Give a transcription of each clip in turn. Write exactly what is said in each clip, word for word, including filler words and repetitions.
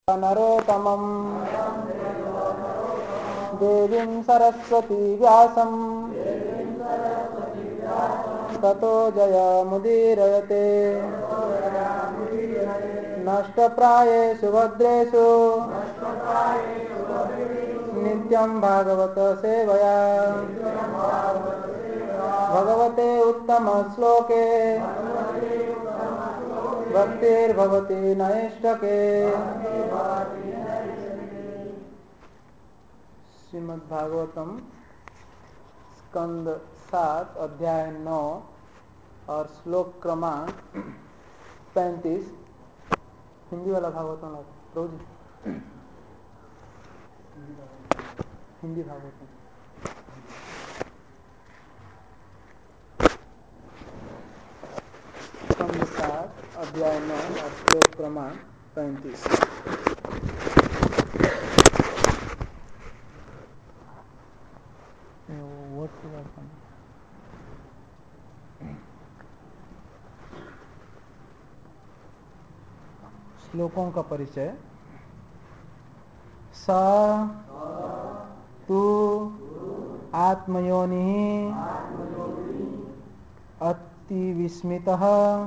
नरोत्तमं देवीं सरस्वती व्यासं ततो जयमुदीरयते। नष्टप्रायेषु भद्रेषु नित्यं भागवत सेवया भगवते उत्तमश्लोके भक्तिर्भवति नैष्ठके। श्रीमद्भागवतम स्कंद सात अध्याय नौ और श्लोक क्रमांक पैंतीस। हिंदी वाला भागवतम प्रभु जी, हिंदी भागवतम स्कंद सात अध्याय नौ और श्लोक क्रमांक पैंतीस। श्लोकों का परिचय। स तु आत्मयोनिः अति विस्मितः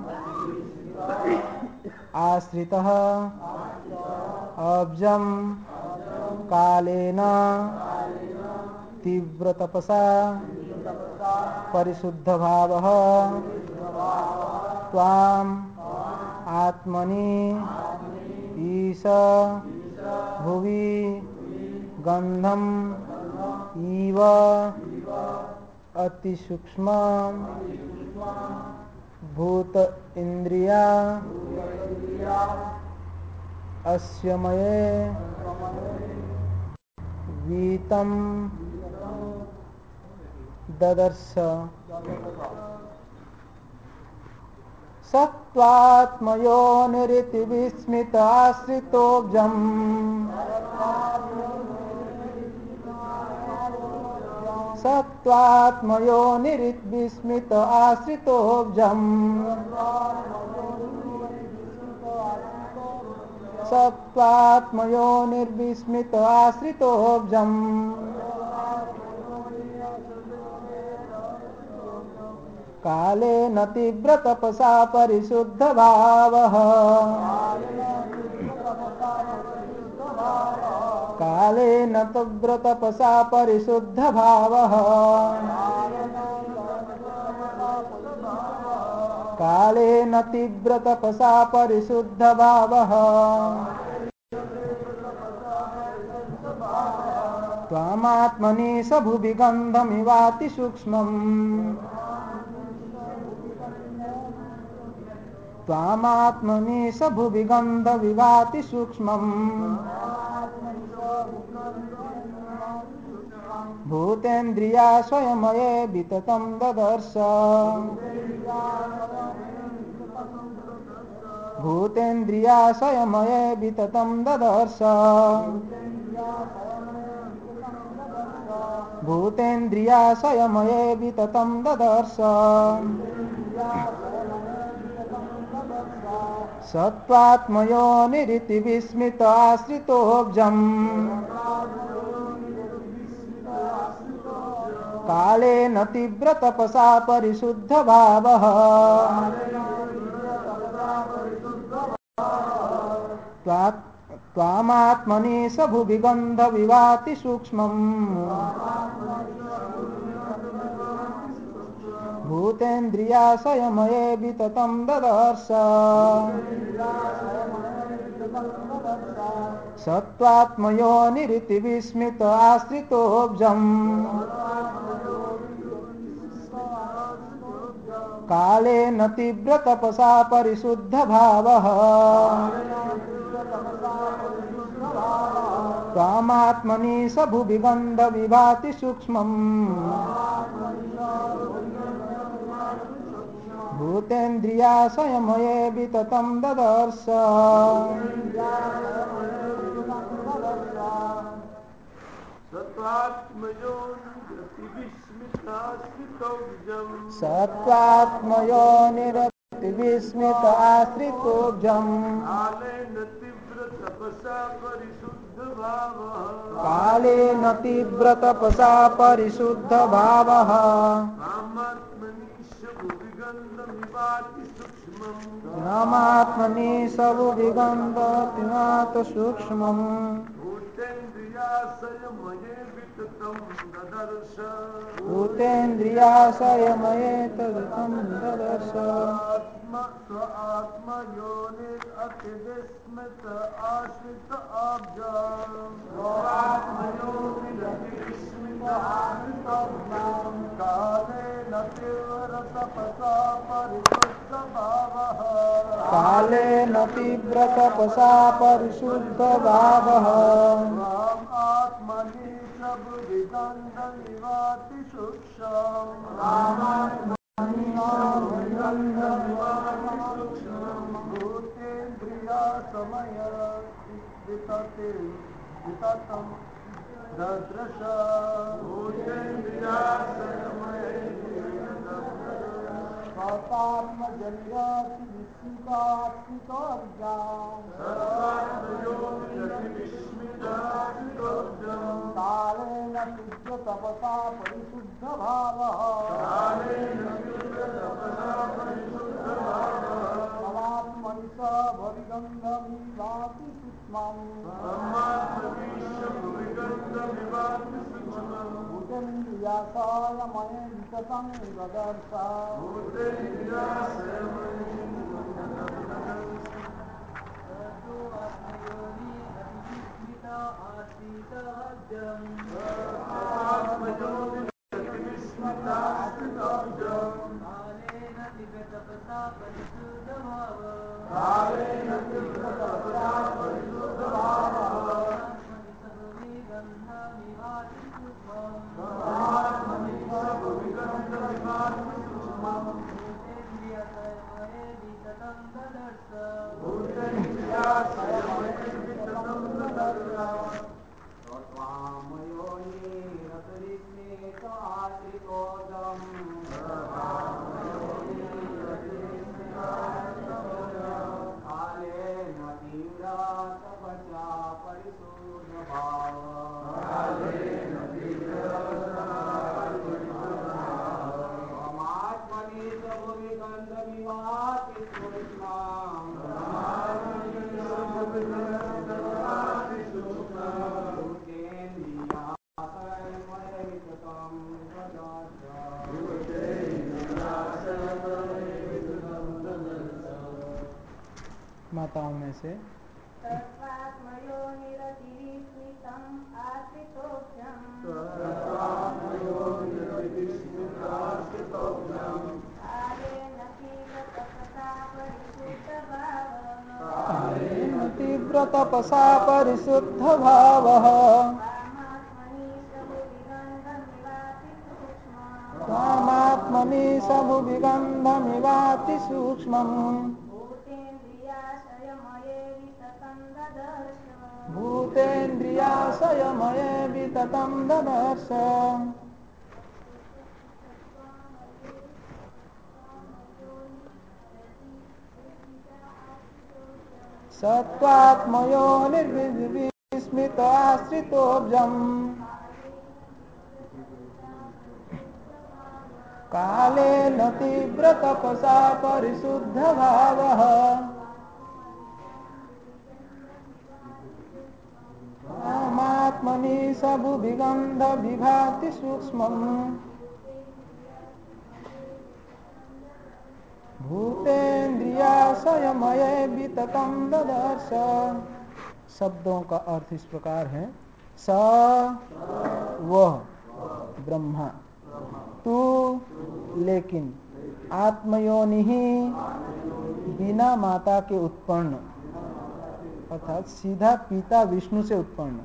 आश्रितः अब्जं कालेन तीव्रतपसा परिशुद्धभावः त्वाम् आत्मनि ईश भुवि गंधम इव अतिसूक्ष्म भूत इंद्रिया अस्य मये वीतं ददर्श। सत्त्वात्मयोनिरिति विस्मिताश्रितोऽब्जम् सत्त्वात्मयोनिरिति विस्मित आश्रितोऽब्जम् सत्त्वात्मयोनिर्विस्मित आश्रितोऽब्जम् कालेन तीव्रतपसा परिशुद्धभावः कालेन तीव्रतपसा परिशुद्धभावः कालेन तीव्रतपसा परिशुद्धभावः त्वामात्मनि स भुवि गन्धमिवातिसूक्ष्मम् त्वामात्मनि स भुवि गन्धमिवातिसूक्ष्मम् भूतेन्द्रिया स्वयमये विततं ददर्श भूतेन्द्रिया स्वयमये विततं ददर्श भूतेन्द्रिया स्वयमये विततं ददर्श। सत्त्वात्मयोनिरिति विस्मित आश्रितोऽब्जम् कालेन तीव्रतपसा परिशुद्धभावः त्वामात्मनि स भुवि गन्धमिवातिसूक्ष्मम् भूतेन्द्रिया स्वयमये विततं ददर्श। सत्त्वात्मयोनिरिति विस्मित आश्रितोऽब्जम् कालेन तीव्रतपसा परिशुद्धभावः त्वामात्मनि स भुवि गन्धमिवातिसूक्ष्मम् भूतेन्द्रिया स्वयमये विततं ददर्श। सत्त्वात्मयोनिरति विस्मित आश्रितोऽब्जम् कालेन तीव्र तपसा परिशुद्ध भावः नामात्मनि सबुविगन्धमिवात सूक्ष्मम् भूतेन्द्रियाशयमये तदतं ददर्श कालेन तीव्र तपसा परिशुद्ध भावः तपसा परिशुद्ध भावः समात्मनि स भविगन्धमिवाति सूक्ष्मम् भूतेन्द्रियाशयमये विततं ददर्श माताओं में से तीव्र तपसा परिशुद्ध भावः कामात्मनि सबुविगन्धमिवाति सूक्ष्मम् भूतेन्द्रियाशयमये विततं ददर्श सत्त्वात्मयो निर्विस्मित आश्रितोऽब्जम् कालेन तीव्र तपसा परिशुद्ध भावः कामात्मनि सबुविगन्ध विभाति सूक्ष्मम् भूतेन्द्रियाशयमये विततं ददर्श। शब्दों का अर्थ इस प्रकार है। स वह ब्रह्मा, तू लेकिन, आत्मयोनि बिना माता के उत्पन्न, अर्थात सीधा पिता विष्णु से उत्पन्न,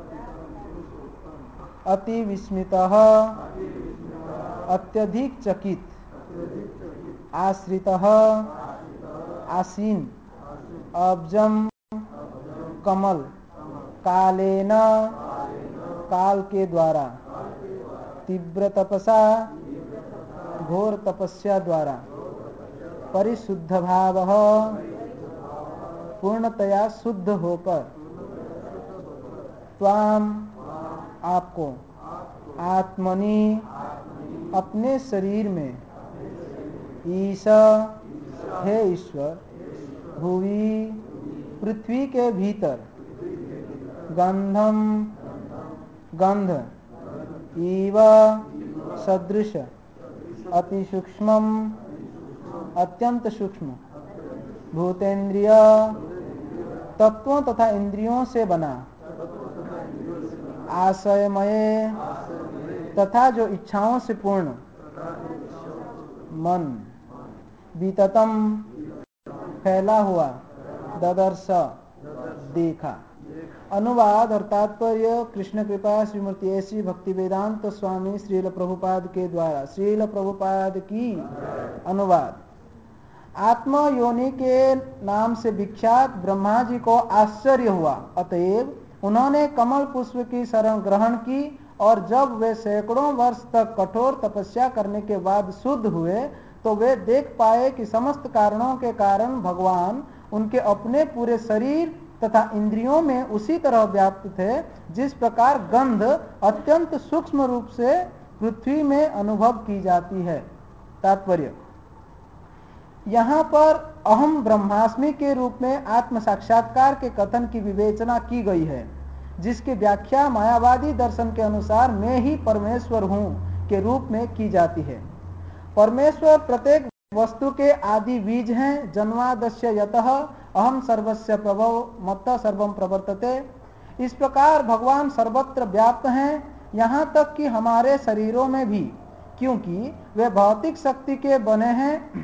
अति विस्मितः अत्यधिक चकित, आश्रितः आसीन, अब्जम कमल, कालेन काल के द्वारा, तीव्र तपसा घोर तपस्या द्वारा, परिशुद्ध भाव पूर्णतया शुद्ध होकर, त्वाम आपको, आत्मनि अपने शरीर में, ईशा हे ईश्वर, भुवि पृथ्वी के भीतर, गंधम गंध, इव सदृश, अति सूक्ष्म अत्यंत सूक्ष्म, भूतेन्द्रिय तत्वों तथा इंद्रियों से बना, आशयमय तथा जो इच्छाओं से पूर्ण, मन विततम फैला हुआ, ददर्श देखा। अनुवाद और तात्पर्य कृष्ण कृपा श्रीमती ऐसी भक्ति वेदांत स्वामी श्रील प्रभुपाद के द्वारा। श्रील प्रभुपाद की अनुवाद। आत्मा योनि के नाम से विख्यात ब्रह्मा जी को आश्चर्य हुआ, अतएव उन्होंने कमल पुष्प की शरण ग्रहण की और जब वे सैकड़ों वर्ष तक कठोर तपस्या करने के बाद शुद्ध हुए तो वे देख पाए कि समस्त कारणों के कारण भगवान उनके अपने पूरे शरीर तथा इंद्रियों में उसी तरह व्याप्त थे जिस प्रकार गंध अत्यंत सूक्ष्म रूप से पृथ्वी में अनुभव की जाती है। तात्पर्य, यहाँ पर अहम ब्रह्मास्मि के रूप में आत्म साक्षात्कार के कथन की विवेचना की गई है, जिसकी व्याख्या मायावादी दर्शन के अनुसार मैं ही परमेश्वर हूँ के रूप में की जाती है। परमेश्वर प्रत्येक वस्तु के आदि बीज हैं। जन्मादस्य यतः अहम सर्वस्य प्रभव मत्तः सर्वम प्रवर्तते। इस प्रकार भगवान सर्वत्र व्याप्त हैं, यहाँ तक कि हमारे शरीरों में भी, क्योंकि वे भौतिक शक्ति के बने हैं।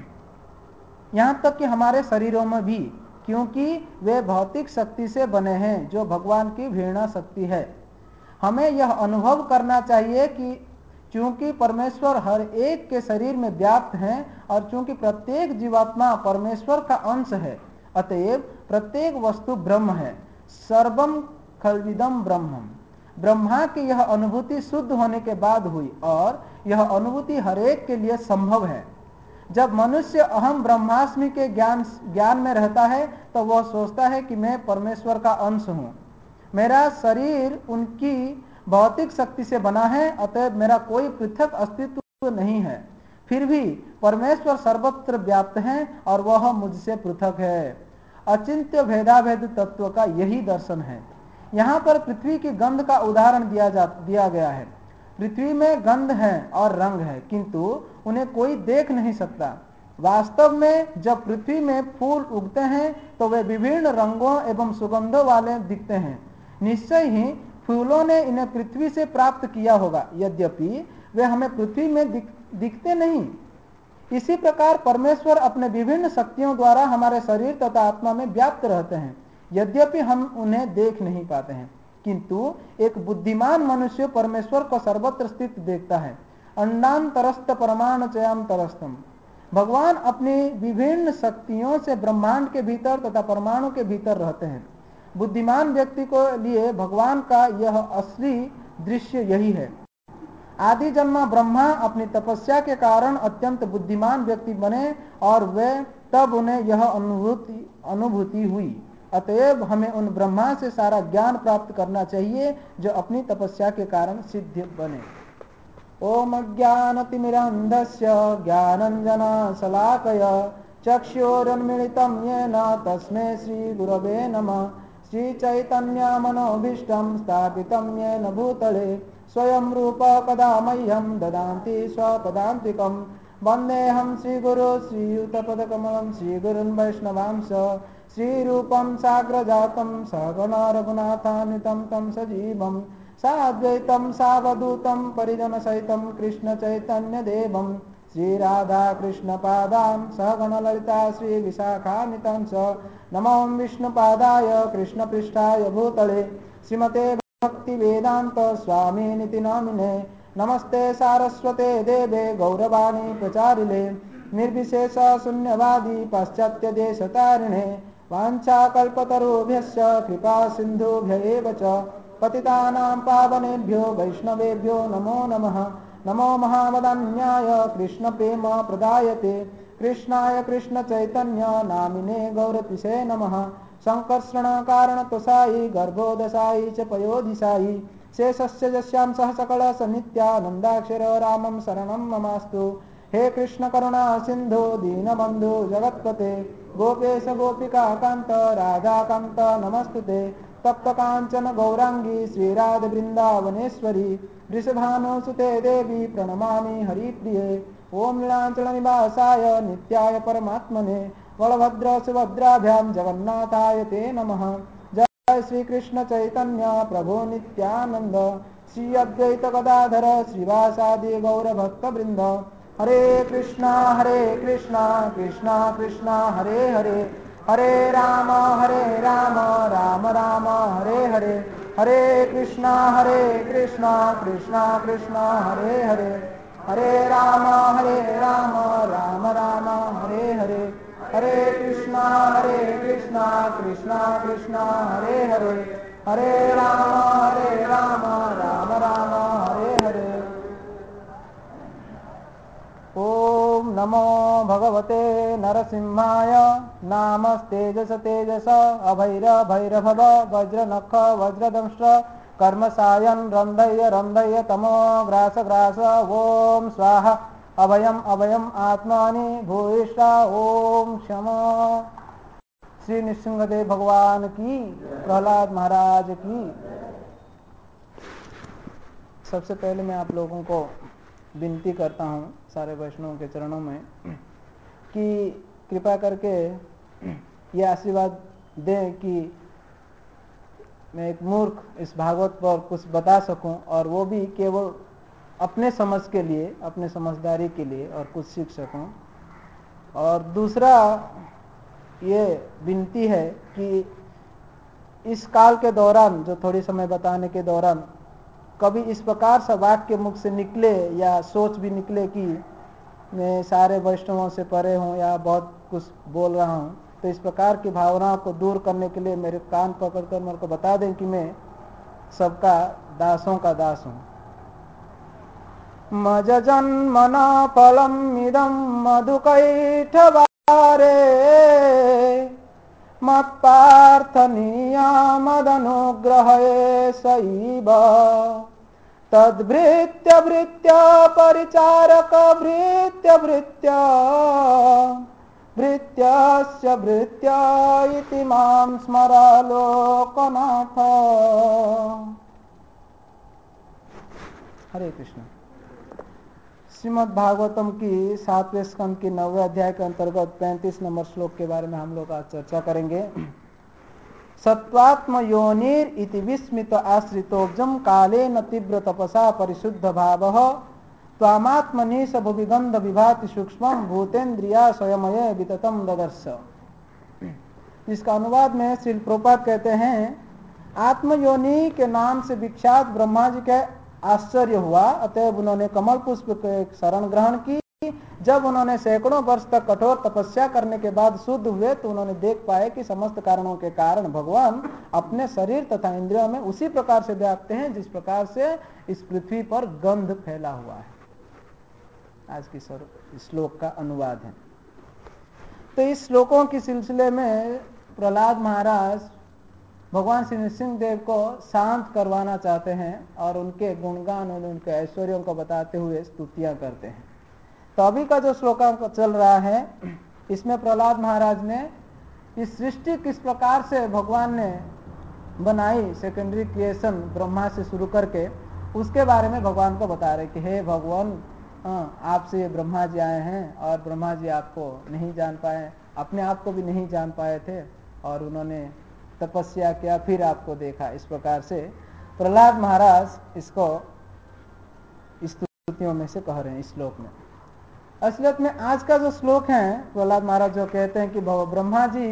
यहाँ तक कि हमारे शरीरों में भी क्योंकि वे भौतिक शक्ति से बने हैं, जो भगवान की भिन्न शक्ति है। हमें यह अनुभव करना चाहिए कि चूंकि परमेश्वर हर एक के शरीर में व्याप्त हैं और चूंकि प्रत्येक जीवात्मा परमेश्वर का अंश है, अतएव प्रत्येक वस्तु ब्रह्म है। सर्वम खल्विदम ब्रह्मम। ब्रह्मा की यह अनुभूति शुद्ध होने के बाद हुई और यह अनुभूति हर एक के लिए संभव है। जब मनुष्य अहम ब्रह्मास्मि के ज्ञान ज्ञान में रहता है तो वह सोचता है कि मैं परमेश्वर का अंश हूँ। मेरा शरीर उनकी भौतिक शक्ति से बना है, अतएव मेरा कोई पृथक अस्तित्व नहीं है। फिर भी परमेश्वर सर्वत्र व्याप्त हैं और वह मुझसे पृथक है। अचिंत्य भेदाभेद तत्व का यही दर्शन है। यहाँ पर पृथ्वी की गंध का उदाहरण दिया जा दिया गया है। पृथ्वी में गंध है और रंग है, किंतु उन्हें कोई देख नहीं सकता। वास्तव में जब पृथ्वी में फूल उगते हैं तो वे विभिन्न रंगों एवं सुगंधों वाले दिखते हैं। निश्चय ही फूलों ने इन्हें पृथ्वी से प्राप्त किया होगा, यद्यपि वे हमें पृथ्वी में दिख, दिखते नहीं। इसी प्रकार परमेश्वर अपने विभिन्न शक्तियों द्वारा हमारे शरीर तथा आत्मा में व्याप्त रहते हैं, यद्यपि हम उन्हें देख नहीं पाते हैं। किंतु एक बुद्धिमान मनुष्य परमेश्वर को सर्वत्र स्थित देखता है। अंडांतरस्थ परमाणु चयांतरस्थम। भगवान अपनी विभिन्न शक्तियों से ब्रह्मांड के भीतर तथा परमाणु के भीतर रहते हैं। बुद्धिमान व्यक्ति को लिए भगवान का यह असली दृश्य यही है। आदि जन्मा ब्रह्मा अपनी तपस्या के कारण अत्यंत बुद्धिमान व्यक्ति बने और वे तब उन्हें यह अनुभूति अनुभूति हुई। अतएव हमें उन ब्रह्मा से सारा ज्ञान प्राप्त करना चाहिए जो अपनी तपस्या के कारण सिद्ध बने। ओम अज्ञानतिमिरन्धस्य ज्ञानञ्जनशलाकया चक्षुरुन्मीलितं येन तस्मै श्रीगुरवे नमः। श्रीचैतन्यमनोभीष्टं स्थापितं येन भूतले स्वयं रूप कदा मह्यं ददाति स्वपदान्तिकं। वन्देऽहं श्रीगुरो श्रीयुतपदकमलं श्रीगुरुन् वैष्णवांश। श्रीरूपं साग्रजातं सहगण रघुनाथान्वितं तं सजीवं साद्वैतं सावधूतं परिजनसहितं कृष्णचैतन्यदेवं। श्रीराधाकृष्णपादां सहगण ललिता श्रीविशाखान्वितं च। नमो विष्णुपादाय कृष्णपृष्ठाय भूतले श्रीमते भक्तिवेदान्त स्वामिनिति नामिने। नमस्ते सारस्वते देवे गौरवाणी प्रचारिणे निर्विशेष शून्यवादी पाश्चात्यदेशतारिणे। वाञ्छाकल्पतरुभ्यश्च कृपा सिन्धुभ्य एव च पतितानां पावनेभ्यो वैष्णवेभ्यो नमो नमः। नमो महावदन्याय कृष्णप्रेम प्रदायते कृष्णाय कृष्णचैतन्य नामिने गौरतिसे नमः। संकर्षण कारण तोषाई गर्भोदशाई च पयोधिशाई शेषस्य यस्यां सह सकल सनित्यानंदाक्षर रामं शरणं ममास्तु। हे कृष्ण करुणा सिंधु दीनबंधु जगत्पते गोपेश गोपिका कांत राधा कांत नमस्तुते। तप्त कांचन गौरांगी श्रीराध वृंदावनेश्वरी वृषभानुसुते देवी प्रणमामि हरिप्रिये। ओम नीलांचल निवासाय नित्याय परमात्मने बलभद्र सुभद्राभ्यां जगन्नाथाय ते नमः। जय श्री कृष्ण चैतन्य प्रभु नित्यानंद श्री अद्वैत गदाधर श्रीवासादि गौर भक्त वृंद। हरे कृष्णा हरे कृष्णा कृष्णा कृष्णा हरे हरे हरे राम हरे राम राम राम हरे हरे हरे कृष्णा हरे कृष्णा कृष्णा कृष्णा हरे हरे हरे राम हरे राम राम राम हरे हरे हरे कृष्णा हरे कृष्णा कृष्णा कृष्णा हरे हरे हरे राम हरे राम राम राम हरे हरे। ओम नमो भगवते नरसिंहाय नामस्तेजस तेजस अभैर भैरभव वज्रनख वज्रदंष्ट्र कर्मसायन रंधय रंधय तमो ग्रास ग्रास। ओम स्वाहा अभयम अभयम आत्मानि भूयिष्ठा। ओम क्षमा। श्री नृसिंहदेव भगवान की, प्रहलाद महाराज की। सबसे पहले मैं आप लोगों को विनती करता हूँ सारे वैष्णवों के चरणों में कि कृपा करके ये आशीर्वाद दें कि मैं एक मूर्ख इस भागवत पर कुछ बता सकूं, और वो भी केवल अपने समझ के लिए, अपने समझदारी के लिए, और कुछ सीख सकूं। और दूसरा ये विनती है कि इस काल के दौरान, जो थोड़ी समय बताने के दौरान, कभी इस प्रकार से वाक्य मुख से निकले या सोच भी निकले कि मैं सारे वैष्णवों से परे हूँ या बहुत कुछ बोल रहा हूँ, तो इस प्रकार की भावनाओं को दूर करने के लिए मेरे कान पकड़कर मेरे को बता दें कि मैं सबका दासों का दास हूँ। मज जन्मना फलम इदम मधुकैठवारे मत्पार्थनीया मदनुग्रहे सैव तद्भृत्य भृत्य परिचारक भृत्य भृत्य भृत्यस्य भृत्य इति मां स्मर लोकनाथ। हरे कृष्ण। श्रीमद् भागवतम की सातवें स्कंद की नौवे अध्याय के अंतर्गत पैंतीस नंबर श्लोक के बारे में हम लोग आज चर्चा करेंगे। सत्वात्म योनिर इति विस्मित आश्रितोब्जम कालेन तीव्र तपसा परिशुद्ध भावः त्वामात्मनीश भुविगंध विभाति सूक्ष्मं भूतेन्द्रिया स्वयमये विततम ददर्श। इसका अनुवाद में श्रील प्रभुपाद कहते हैं, आत्मयोनि के नाम से विख्यात ब्रह्मा जी के आश्चर्य हुआ, अतएव उन्होंने कमल पुष्प के शरण ग्रहण की। जब उन्होंने सैकड़ों वर्ष तक कठोर तपस्या करने के बाद शुद्ध हुए तो उन्होंने देख पाए कि समस्त कारणों के कारण भगवान अपने शरीर तथा इंद्रियों में उसी प्रकार से व्याप्त हैं जिस प्रकार से इस पृथ्वी पर गंध फैला हुआ है। आज की श्लोक का अनुवाद है। तो इस श्लोकों के सिलसिले में प्रहलाद महाराज भगवान श्री नृसिंहदेव को शांत करवाना चाहते हैं और उनके गुणगान और उनके ऐश्वर्यों को बताते हुए स्तुतियां करते हैं। तो अभी का जो श्लोकांक चल रहा है, इसमें प्रहलाद महाराज ने इस सृष्टि किस प्रकार से भगवान ने बनाई, सेकेंडरी क्रिएशन ब्रह्मा से शुरू करके, उसके बारे में भगवान को बता रहे कि हे भगवान, आपसे ये ब्रह्मा जी आए हैं और ब्रह्मा जी आपको नहीं जान पाए, अपने आप को भी नहीं जान पाए थे और उन्होंने तपस्या किया, फिर आपको देखा। इस प्रकार से प्रहलाद महाराज इसको स्तुतियों में से कह रहे हैं इस श्लोक में। असलियत में आज का जो श्लोक है, प्रहलाद महाराज जो कहते हैं कि ब्रह्मा जी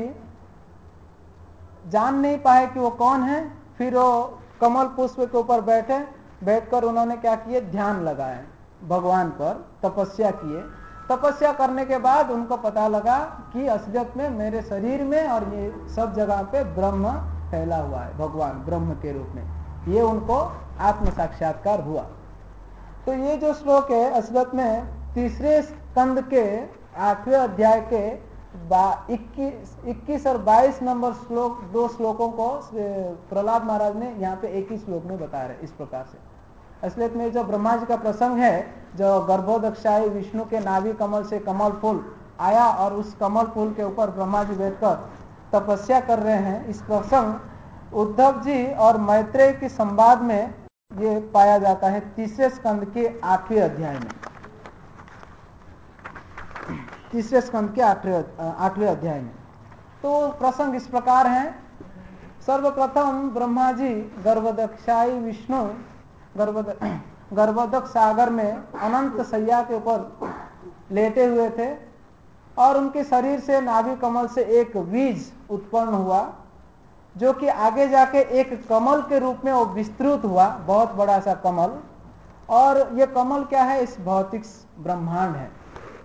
जान नहीं पाए कि वो कौन है, फिर वो कमल पुष्प के ऊपर बैठे, बैठकर उन्होंने क्या किए, ध्यान लगाए भगवान पर, तपस्या किए। तपस्या करने के बाद उनको पता लगा कि असलियत में मेरे शरीर में और ये सब जगह पे ब्रह्म फैला हुआ है, भगवान ब्रह्म के रूप में। ये उनको आत्म साक्षात्कार हुआ। तो ये जो श्लोक है असलियत में तीसरे स्कंद के आठवें अध्याय के इक्कीस इक्कीस और बाईस नंबर श्लोक, दो श्लोकों को प्रहलाद महाराज ने यहाँ पे एक ही श्लोक में बता रहे इस प्रकार से। इसलिए में जो ब्रह्मा जी का प्रसंग है, जो गर्भोदक्षाई विष्णु के नाभि कमल से कमल फूल आया और उस कमल फूल के ऊपर ब्रह्मा जी बैठकर तपस्या कर रहे हैं, इस प्रसंग उद्धव जी और मैत्रेय के संवाद में ये पाया जाता है तीसरे स्कंद के आठवें अध्याय में। तीसरे स्कंद के आठवें आठवें अध्याय में तो प्रसंग इस प्रकार है। सर्वप्रथम ब्रह्मा जी गर्भोदक्षाई विष्णु गर्भोदक सागर में अनंत सैया के ऊपर लेटे हुए थे और उनके शरीर से नाभि कमल से एक बीज उत्पन्न हुआ, जो कि आगे जाके एक कमल के रूप में वो विस्तृत हुआ, बहुत बड़ा सा कमल। और ये कमल क्या है? इस भौतिक ब्रह्मांड है,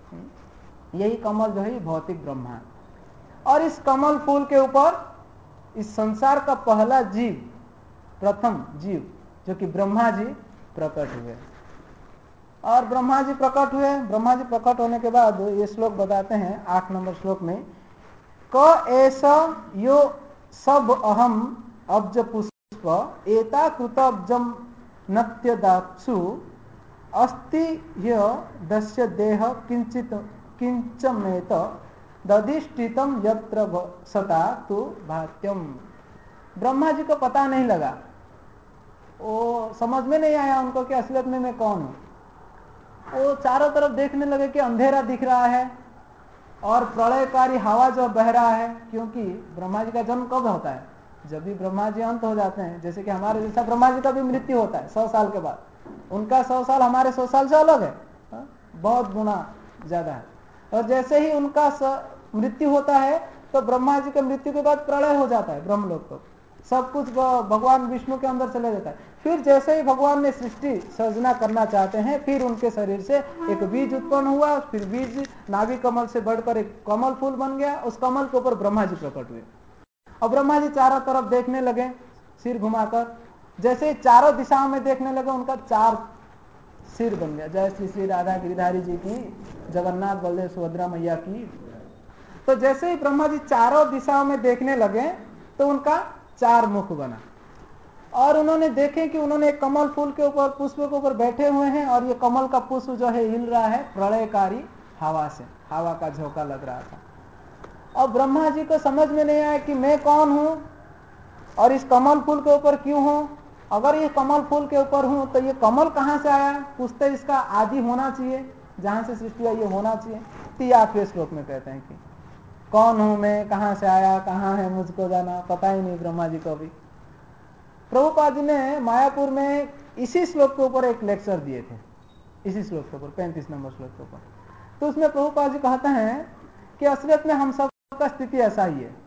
यही कमल जो है भौतिक ब्रह्मांड। और इस कमल फूल के ऊपर इस संसार का पहला जीव, प्रथम जीव जो कि ब्रह्मा जी प्रकट हुए। और ब्रह्मा जी प्रकट हुए, ब्रह्मा जी प्रकट होने के बाद ये श्लोक बताते हैं आठ नंबर श्लोक में, क ऐसा यो सब अहम अब्ज पुष्प एता कृतब्जम नत्यदाक्षु अस्ति ह्य दस्य देह किंचित किंचमेत दधिष्ठितम यत्र सता तु भात्यम। ब्रह्मा जी को पता नहीं लगा, वो समझ में नहीं आया उनको कि असलियत में मैं कौन हूं। वो चारों तरफ देखने लगे कि अंधेरा दिख रहा है और प्रलयकारी हवा जो बह रहा है, क्योंकि ब्रह्मा जी का जन्म कब होता है? जब भी ब्रह्मा जी अंत हो जाते हैं। जैसे कि हमारे जैसा ब्रह्मा जी का भी मृत्यु होता है सौ साल के बाद, उनका सौ साल हमारे सौ साल से अलग है, हा? बहुत गुना ज्यादा है। और जैसे ही उनका मृत्यु होता है तो ब्रह्मा जी के मृत्यु के बाद प्रलय हो जाता है, ब्रह्मलोक को सब कुछ भगवान विष्णु के अंदर चले जाता है। फिर जैसे ही भगवान ने सृष्टि सर्जना करना चाहते हैं, फिर उनके शरीर से एक बीज उत्पन्न हुआ, फिर बीज नाभि कमल से बढ़कर एक कमल फूल बन गया, उस कमल के ऊपर ब्रह्मा जी प्रकट हुए। और ब्रह्मा जी चारों तरफ देखने लगे सिर घुमाकर, जैसे चारों दिशाओं में देखने लगे उनका चार सिर बन गया। जय श्री श्री राधा गिरिधारी जी की, जगन्नाथ बलदेव सुभद्रा मैया की। तो जैसे ही ब्रह्मा जी चारों दिशाओं में देखने लगे तो उनका चार मुख बना और उन्होंने देखे कि उन्होंने एक कमल फूल के ऊपर, पुष्प के ऊपर बैठे हुए हैं और ये कमल का पुष्प जो है हिल रहा है प्रलयकारी हवा से, हवा का झोंका लग रहा था। अब ब्रह्मा जी को समझ में नहीं आया कि मैं कौन हूं और इस कमल फूल के ऊपर क्यों हूं। अगर ये कमल फूल के ऊपर हूं तो ये कमल कहां से आया? कुछ तो इसका आदि होना चाहिए, जहां से सृष्टि हुई ये होना चाहिए। तो आठवें श्लोक में कहते हैं कि कौन हूं मैं, कहां से आया, कहां है मुझको जाना, पता ही नहीं ब्रह्मा जी को भी। प्रभुपाद जी ने मायापुर में इसी श्लोक के ऊपर एक लेक्चर दिए थे, इसी श्लोक के ऊपर, पैंतीस नंबर श्लोक के ऊपर। तो उसमें प्रभुपाद जी कहते हैं कि असलियत में हम सब का स्थिति ऐसा ही है।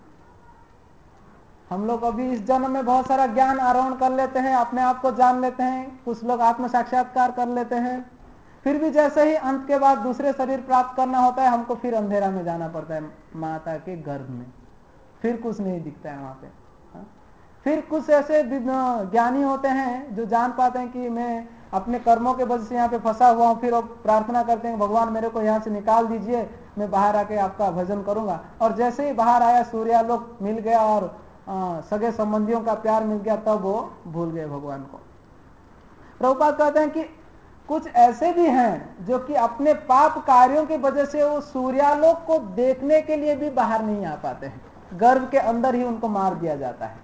हम लोग अभी इस जन्म में बहुत सारा ज्ञान आरोहण कर लेते हैं, अपने आप को जान लेते हैं, कुछ लोग आत्म साक्षात्कार कर लेते हैं, फिर भी जैसे ही अंत के बाद दूसरे शरीर प्राप्त करना होता है हमको फिर अंधेरा में जाना पड़ता है, माता के गर्भ में, फिर कुछ नहीं दिखता है वहां पे। फिर कुछ ऐसे ज्ञानी होते हैं जो जान पाते हैं कि मैं अपने कर्मों के वजह से यहाँ पे फंसा हुआ हूँ, फिर अब प्रार्थना करते हैं भगवान मेरे को यहाँ से निकाल दीजिए, मैं बाहर आके आपका भजन करूंगा। और जैसे ही बाहर आया, सूर्यालोक मिल गया और आ, सगे संबंधियों का प्यार मिल गया, तब वो भूल गए भगवान को। प्रभुपाद कहते हैं कि कुछ ऐसे भी हैं जो कि अपने पाप कार्यों की वजह से वो सूर्यालोक को देखने के लिए भी बाहर नहीं आ पाते हैं, गर्भ के अंदर ही उनको मार दिया जाता है।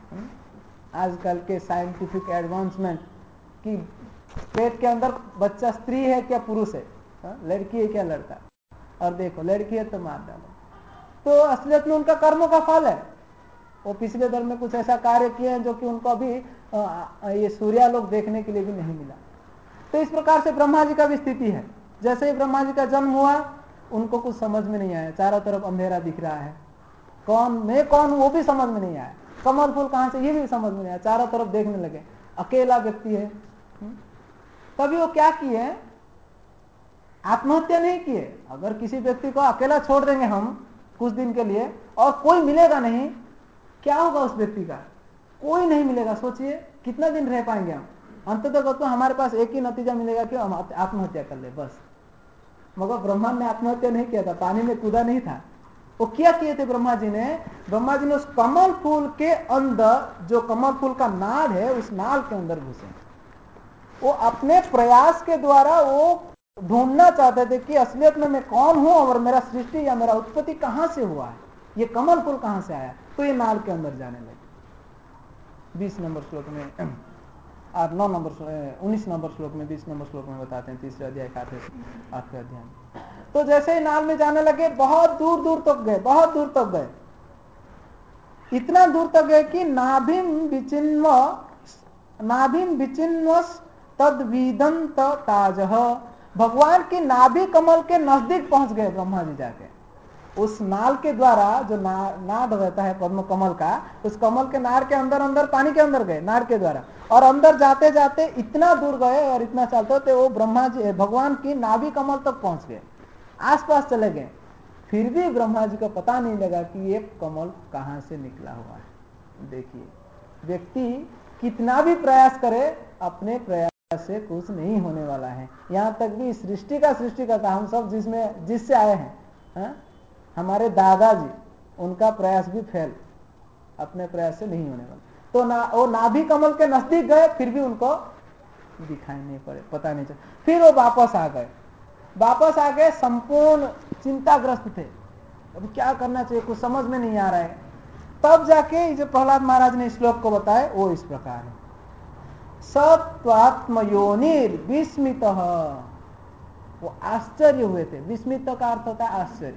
आजकल के साइंटिफिक एडवांसमेंट कि पेट के अंदर बच्चा स्त्री है क्या पुरुष है, लड़की है क्या लड़का, और देखो लड़की है तो मार डालो। तो असलियत में उनका कर्मों का फल है, वो पिछले जन्म में कुछ ऐसा कार्य किए हैं जो कि उनको अभी ये सूर्यालोक देखने के लिए भी नहीं मिला। तो इस प्रकार से ब्रह्मा जी का भी स्थिति है। जैसे ही ब्रह्मा जी का जन्म हुआ उनको कुछ समझ में नहीं आया, चारों तरफ अंधेरा दिख रहा है, कौन मैं कौन हूं वो भी समझ में नहीं आया, कमल फूल कहां से ये भी समझ में नहीं आया, चारों तरफ देखने लगे, अकेला व्यक्ति है। तभी वो क्या किए, आत्महत्या नहीं किए। अगर किसी व्यक्ति को अकेला छोड़ देंगे हम कुछ दिन के लिए और कोई मिलेगा नहीं, क्या होगा उस व्यक्ति का? कोई नहीं मिलेगा। सोचिए कितना दिन रह पाएंगे हम, अंततः तो हमारे पास एक ही नतीजा मिलेगा कि हम आत्महत्या कर ले बस। मगर ब्रह्मा ने आत्महत्या नहीं किया था, पानी में कूदा नहीं था, वो क्या किए थे ब्रह्मा जी ने? ब्रह्मा जी ने उस कमल फूल के अंदर, जो कमल फूल का नाड़ है, उस नाड़ के अंदर घुसे। वो अपने प्रयास के द्वारा वो ढूंढना चाहते थे कि असलियत में मैं कौन हूं और मेरा सृष्टि या मेरा उत्पत्ति कहां से हुआ है, ये कमल फूल कहां से आया। तो ये नाड़ के अंदर जाने लगे। बीस नंबर श्लोक में और नौ नंबर उन्नीस नंबर श्लोक में, बीस नंबर श्लोक में बताते हैं, तीसरे अध्याय का आठवें अध्याय में। तो जैसे ही नाल में जाने लगे, बहुत दूर दूर तक गए, बहुत दूर तक गए, इतना दूर तक गए कि नाभिम विचिन्व नाभिम विचिन्वस तद्विदंत ताजह, भगवान की नाभि कमल के नजदीक पहुंच गए ब्रह्मा जी जाके। उस नाल के द्वारा, जो ना, नाड़ रहता है पद्म कमल का, उस कमल के नाड़ के अंदर अंदर पानी के अंदर गए नाड़ के द्वारा, और अंदर जाते जाते इतना दूर गए और इतना चलते होते वो ब्रह्मा जी भगवान की नाभि कमल तक पहुंच गए, आसपास चले गए। फिर भी ब्रह्मा जी को पता नहीं लगा कि ये कमल कहां से निकला हुआ है। देखिए, व्यक्ति कितना भी प्रयास करे, अपने प्रयास से कुछ नहीं होने वाला है। यहां तक भी सृष्टि का सृष्टि करता, हम सब जिसमें जिससे आए हैं, हा? हमारे दादाजी, उनका प्रयास भी फेल, अपने प्रयास से नहीं होने वाला। तो ना वो नाभि कमल के नजदीक गए, फिर भी उनको दिखाई नहीं पड़े, पता नहीं चला। फिर वो वापस आ गए, वापस आ गए संपूर्ण चिंताग्रस्त थे, अभी क्या करना चाहिए, कुछ समझ में नहीं आ रहा है। तब जाके जो प्रहलाद महाराज ने श्लोक को बताया वो इस प्रकार है, सत्वात्मयोनिर विस्मित, वो आश्चर्य हुए थे। विस्मित का अर्थ होता है आश्चर्य।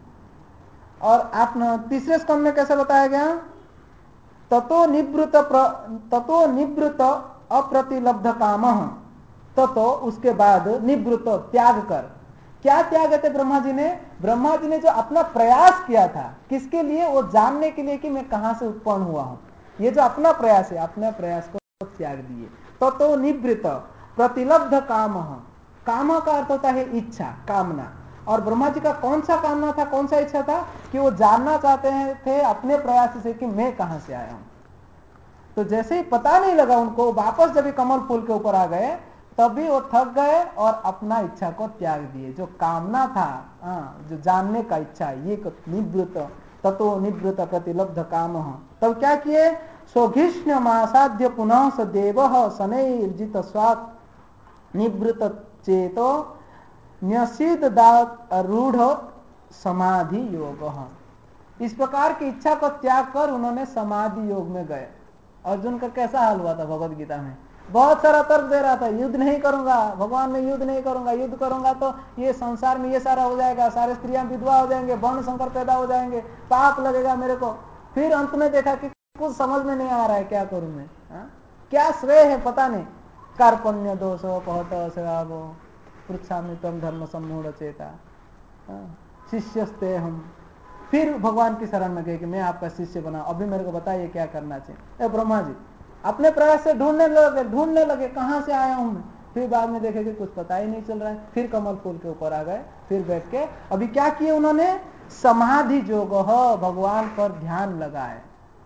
और आप तीसरे स्कंद में कैसे बताया गया, ततो निवृत ततो निवृत अप्रतिलब्ध काम, ततो उसके बाद निवृत त्याग कर। क्या त्याग थे ब्रह्मा जी ने? ब्रह्मा जी ने जो अपना प्रयास किया था, किसके लिए? वो जानने के लिए कि मैं कहां से उत्पन्न हुआ हूं। ये जो अपना प्रयास है, अपने प्रयास को त्याग दिए। ततो निवृत प्रतिलब्ध काम, काम का अर्थ होता है इच्छा, कामना। और ब्रह्मा जी का कौन सा कामना था, कौन सा इच्छा था? कि वो जानना चाहते हैं थे अपने प्रयास से कि मैं कहां से आया हूं। तो जैसे ही पता नहीं लगा उनको, वापस जब कमल फूल के ऊपर आ गए, तभी वो थक गए और अपना इच्छा को त्याग दिए। जो कामना था, आ, जो जानने का इच्छा, ये निवृत्त, ततो निवृत्त प्रतिलब्ध काम। तब क्या किए? स्वघिष्ण मासाध्य पुनः स देव शनैर्जित स्वात् निवृत्त चेतो न्यसित रूढ़ समाधि योग। इस प्रकार की इच्छा को त्याग कर उन्होंने समाधि योग में गए। अर्जुन का कैसा हाल हुआ था भगवत गीता में? बहुत सारा तर्क दे रहा था, युद्ध नहीं करूंगा भगवान, मैं युद्ध नहीं करूंगा, युद्ध करूंगा तो ये संसार में ये सारा हो जाएगा, सारे स्त्रियां विधवा हो जाएंगे, वर्ण संकर पैदा हो जाएंगे, पाप लगेगा मेरे को। फिर अंत में देखा कि कुछ समझ में नहीं आ रहा है, क्या करूं मैं, हा? क्या श्रेय है पता नहीं। कार्पण्य दोषो पहत सेवावो पृच्छामितम धर्म सम्मूढ़ चेता शिष्यस्ते हम। फिर भगवान की शरण में गए कि मैं आपका शिष्य बना, अभी मेरे को बताइए क्या करना चाहिए। ब्रह्मा जी अपने प्रयास से ढूंढने लगे ढूंढने लगे कहां से आया हूं मैं। फिर बाद में देखे कि कुछ पता ही नहीं चल रहा है। फिर कमल फूल के ऊपर आ गए, फिर बैठ के अभी क्या किए उन्होंने? समाधि योग, भगवान पर ध्यान लगाए।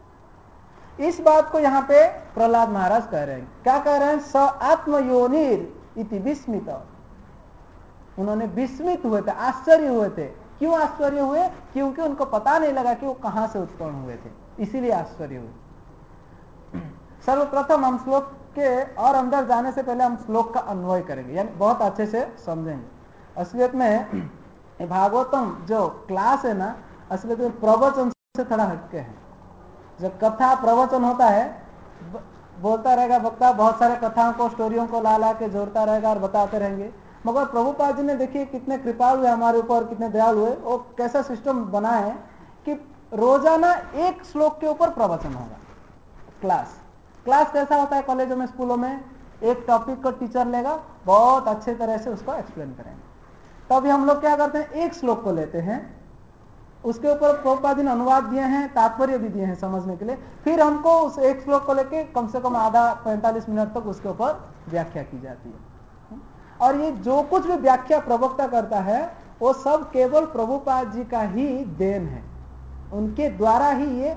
इस बात को यहाँ पे प्रहलाद महाराज कह रहे हैं। क्या कह रहे हैं? स आत्मयोनिर इति विस्मित। उन्होंने विस्मित हुए थे, आश्चर्य हुए थे। क्यों आश्चर्य हुए? क्योंकि उनको पता नहीं लगा कि वो कहां से उत्पन्न हुए थे, इसीलिए आश्चर्य हुए। सर्वप्रथम हम श्लोक के और अंदर जाने से पहले हम श्लोक का अन्वय करेंगे, यानी बहुत अच्छे से समझेंगे। असलियत में भागवतम जो क्लास है ना, असलियत में प्रवचन से थोड़ा हटके है। जब कथा प्रवचन होता है, बोलता रहेगा वक्ता, बहुत सारे कथाओं को, स्टोरियों को ला ला के जोड़ता रहेगा और बताते रहेंगे। मगर प्रभुपाद जी ने देखिए कितने कृपालु हुए हमारे ऊपर, कितने दयालु हुए। वो कैसा सिस्टम बना है कि रोजाना एक श्लोक के ऊपर प्रवचन होगा। क्लास क्लास कैसा होता है कॉलेजों में, स्कूलों में? एक टॉपिक को टीचर लेगा, बहुत अच्छे तरह से उसको एक्सप्लेन करेंगे। तो अभी हम लोग क्या करते हैं, एक श्लोक को लेते हैं, उसके ऊपर प्रभुपाद जी ने अनुवाद दिए हैं, तात्पर्य भी दिए हैं समझने के लिए। फिर हमको उस एक श्लोक को लेके कम से कम आधा पैंतालीस मिनट तक उसके ऊपर व्याख्या की जाती है। और ये जो कुछ भी व्याख्या प्रवक्ता करता है, वो सब केवल प्रभुपाद जी का ही देन है। उनके द्वारा ही ये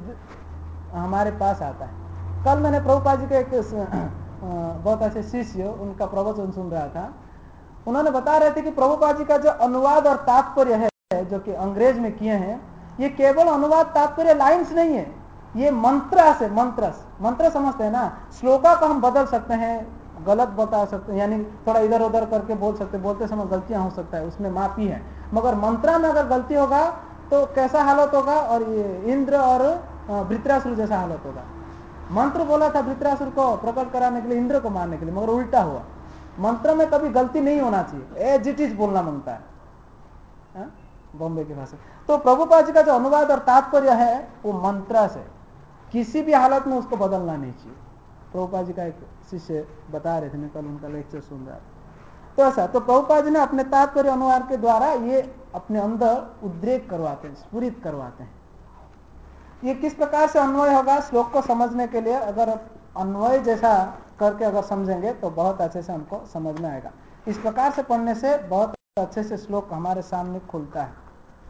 हमारे पास आता है। कल मैंने प्रभुपाद जी के एक बहुत अच्छे शिष्य, उनका प्रवचन सुन रहा था। उन्होंने बता रहे थे कि प्रभुपाद जी का जो अनुवाद और तात्पर्य है, है जो कि अंग्रेज में किए हैं, ये केवल अनुवाद तात्पर्य लाइंस नहीं है, ये मंत्र से मंत्र मंत्र समझते हैं ना, श्लोका को हम बदल सकते हैं, गलत बता सकते हैं, यानी थोड़ा इधर उधर करके बोल सकते हैं, बोलते समय गलतियां हो सकता है, उसमें माफी है। मगर मंत्रा में अगर गलती होगा तो कैसा हालत होगा, और ये इंद्र और वृत्रासुर जैसा हालत होगा। मंत्र बोला था वृत्रासुर को प्रकट कराने के लिए, इंद्र को मारने के लिए, मगर उल्टा हुआ। मंत्र में कभी गलती नहीं होना चाहिए, एज इट इज बोलना मांगता है बॉम्बे की भाषा। तो प्रभुपाद जी का जो अनुवाद और तात्पर्य है वो मंत्र से, किसी भी हालत में उसको बदलना नहीं चाहिए। प्रभुपाद जी का एक शिष्य बता रहे थे, मैं कल उनका लेक्चर सुन रहा था। तो ऐसा, तो प्रभुपाद जी ने अपने तात्पर्य अनुवाद के द्वारा ये अपने अंदर उद्रेक करवाते हैं, स्फुरित करवाते हैं। ये किस प्रकार से अन्वय होगा श्लोक को समझने के लिए, अगर अन्वय जैसा करके अगर समझेंगे तो बहुत अच्छे से हमको समझ में आएगा। इस प्रकार से पढ़ने से बहुत अच्छे से श्लोक हमारे सामने खुलता है।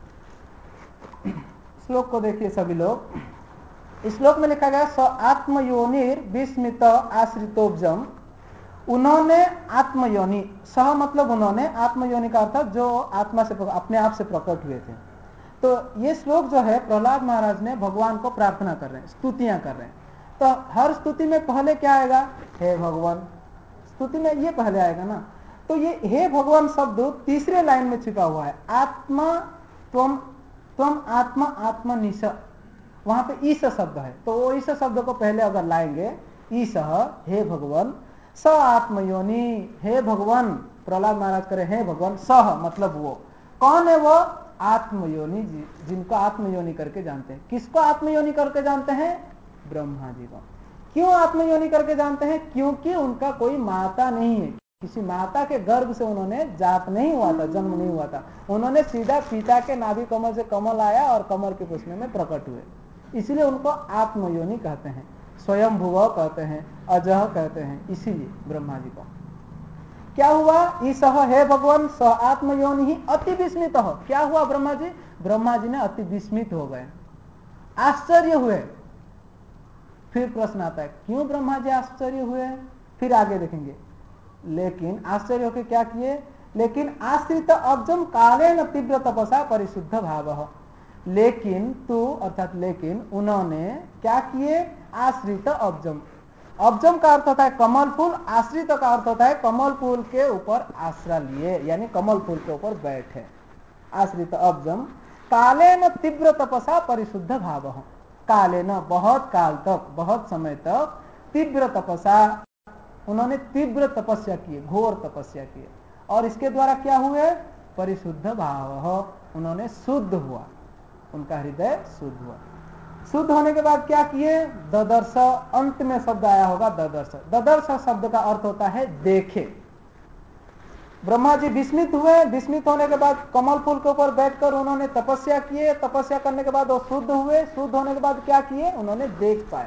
श्लोक को देखिए सभी लोग। इस श्लोक में लिखा गया स आत्मयोनिर विस्मित आश्रितोब्जम, उन्होंने आत्मयोनि, सह मतलब उन्होंने, आत्मयोनि का अर्थ जो आत्मा से अपने आप से प्रकट हुए थे। तो ये श्लोक जो है प्रहलाद महाराज ने भगवान को प्रार्थना कर रहे हैं, स्तुतियां कर रहे हैं। तो हर स्तुति में पहले क्या आएगा, हे भगवान, स्तुति में ये पहले आएगा ना। तो ये हे भगवान शब्द तीसरे लाइन में छिपा हुआ है, आत्मा त्वम त्वम आत्मा आत्मनिश, वहां पे ईश शब्द है। तो वो ईश शब्द को पहले अगर लाएंगे, ईश, हे भगवान, स आत्मयोनि, हे भगवान, प्रहलाद महाराज करे हे भगवान, सह मतलब वो, कौन है वो, आत्मयोनि, जिनको आत्मयोनि करके जानते हैं। किसको आत्मयोनि करके जानते हैं, ब्रह्मा जी को। क्यों आत्मयोनि करके जानते हैं, क्योंकि उनका कोई माता नहीं है, किसी माता के गर्भ से उन्होंने जात नहीं हुआ था, जन्म नहीं हुआ था, उन्होंने सीधा पिता के नाभि कमल से कमल आया और कमल के पुष्प में प्रकट हुए, इसलिए उनको आत्मयोनि कहते हैं, स्वयं भुव कहते हैं, अजह कहते हैं, इसीलिए ब्रह्मा जी को। क्या हुआ, ईशः हे भगवान स आत्मयोनि ही अति विस्मित। क्या हुआ ब्रह्मा जी, ब्रह्मा जी ने अति विस्मित हो गए, आश्चर्य हुए। फिर प्रश्न आता है क्यों ब्रह्मा जी आश्चर्य हुए, फिर आगे देखेंगे। लेकिन आश्चर्य होकर क्या किए, लेकिन आश्रित अब्जम कालेन तीव्र तपसा परिशुद्ध भाव, लेकिन तू अर्थात लेकिन उन्होंने क्या किए, आश्रित अब्जम, अब्जम का अर्थ होता है कमल फूल, आश्रित का अर्थ होता है कमल फूल के ऊपर आश्रय लिए, यानी कमल फूल के ऊपर बैठे। आश्रित अब्जम कालेन तीव्र तपसा परिशुद्ध भाव, कालेन बहुत काल तक, बहुत समय तक, तीव्र तपसा उन्होंने तीव्र तपस्या की, घोर तपस्या की, और इसके द्वारा क्या हुए, परिशुद्ध भाव, उन्होंने शुद्ध हुआ, उनका हृदय शुद्ध हुआ। शुद्ध होने के बाद क्या किए, ददर्श, अंत में शब्द आया होगा ददर्श। ददर्श शब्द का अर्थ होता है देखे। ब्रह्मा जी विस्मित हुए, विस्मित होने के बाद कमल फूल के ऊपर बैठकर उन्होंने तपस्या किए, तपस्या करने के बाद वो शुद्ध हुए, शुद्ध होने के बाद क्या किए, उन्होंने देख पाए।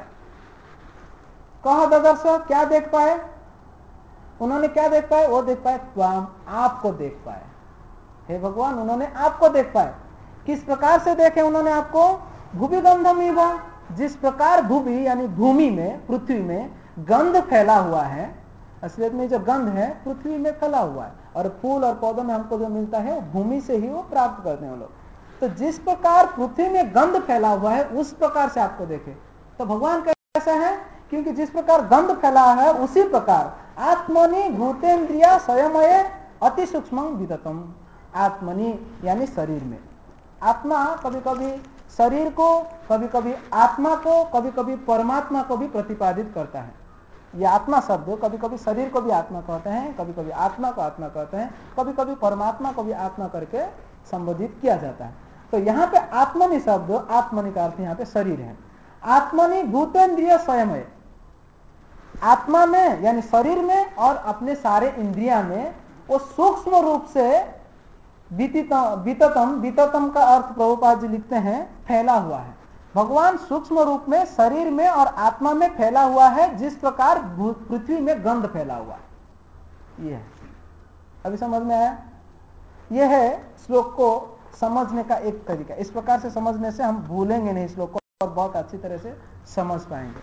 कहा ददर्श, क्या देख पाए, उन्होंने क्या देख पाए, वो देख पाए त्वाम, आपको देख पाए, हे भगवान उन्होंने आपको देख पाए। किस प्रकार से देखे उन्होंने आपको, भूमि गंधम ही वो, जिस प्रकार भूमि यानी भूमि में, पृथ्वी में गंध फैला हुआ है, असलियत में जो गंध है पृथ्वी में फैला हुआ है, और फूल और पौधों में हमको जो मिलता है वो भूमि से ही वो प्राप्त करते हैं लोग। तो जिस प्रकार पृथ्वी में गंध फैला हुआ है उस प्रकार से आपको देखे। तो भगवान कैसा है, क्योंकि जिस प्रकार गंध फैला है उसी प्रकार आत्मनि भूतेन्द्रिया स्वयं अति सूक्ष्म विदतम, आत्मनि यानी शरीर में। आत्मा कभी कभी शरीर को, कभी कभी आत्मा को, कभी कभी परमात्मा को भी प्रतिपादित करता है। यह आत्मा शब्द कभी कभी शरीर को भी आत्मा कहते हैं, कभी कभी आत्मा को आत्मा कहते हैं, कभी कभी परमात्मा को भी आत्मा करके संबोधित किया जाता है। तो यहाँ पे आत्मनि शब्द, आत्मनि का अर्थ यहाँ पे शरीर है। आत्मनि भूतेन्द्रिय स्वयं, आत्मा में यानी शरीर में और अपने सारे इंद्रिया में वो सूक्ष्म रूप से विततम, विततम का अर्थ प्रभुपाद जी लिखते हैं फैला हुआ है। भगवान सूक्ष्म रूप में शरीर में और आत्मा में फैला हुआ है, जिस प्रकार पृथ्वी में गंध फैला हुआ है। यह है, अभी समझ में आया। यह है श्लोक को समझने का एक तरीका। इस प्रकार से समझने से हम भूलेंगे नहीं श्लोक को और बहुत अच्छी तरह से समझ पाएंगे।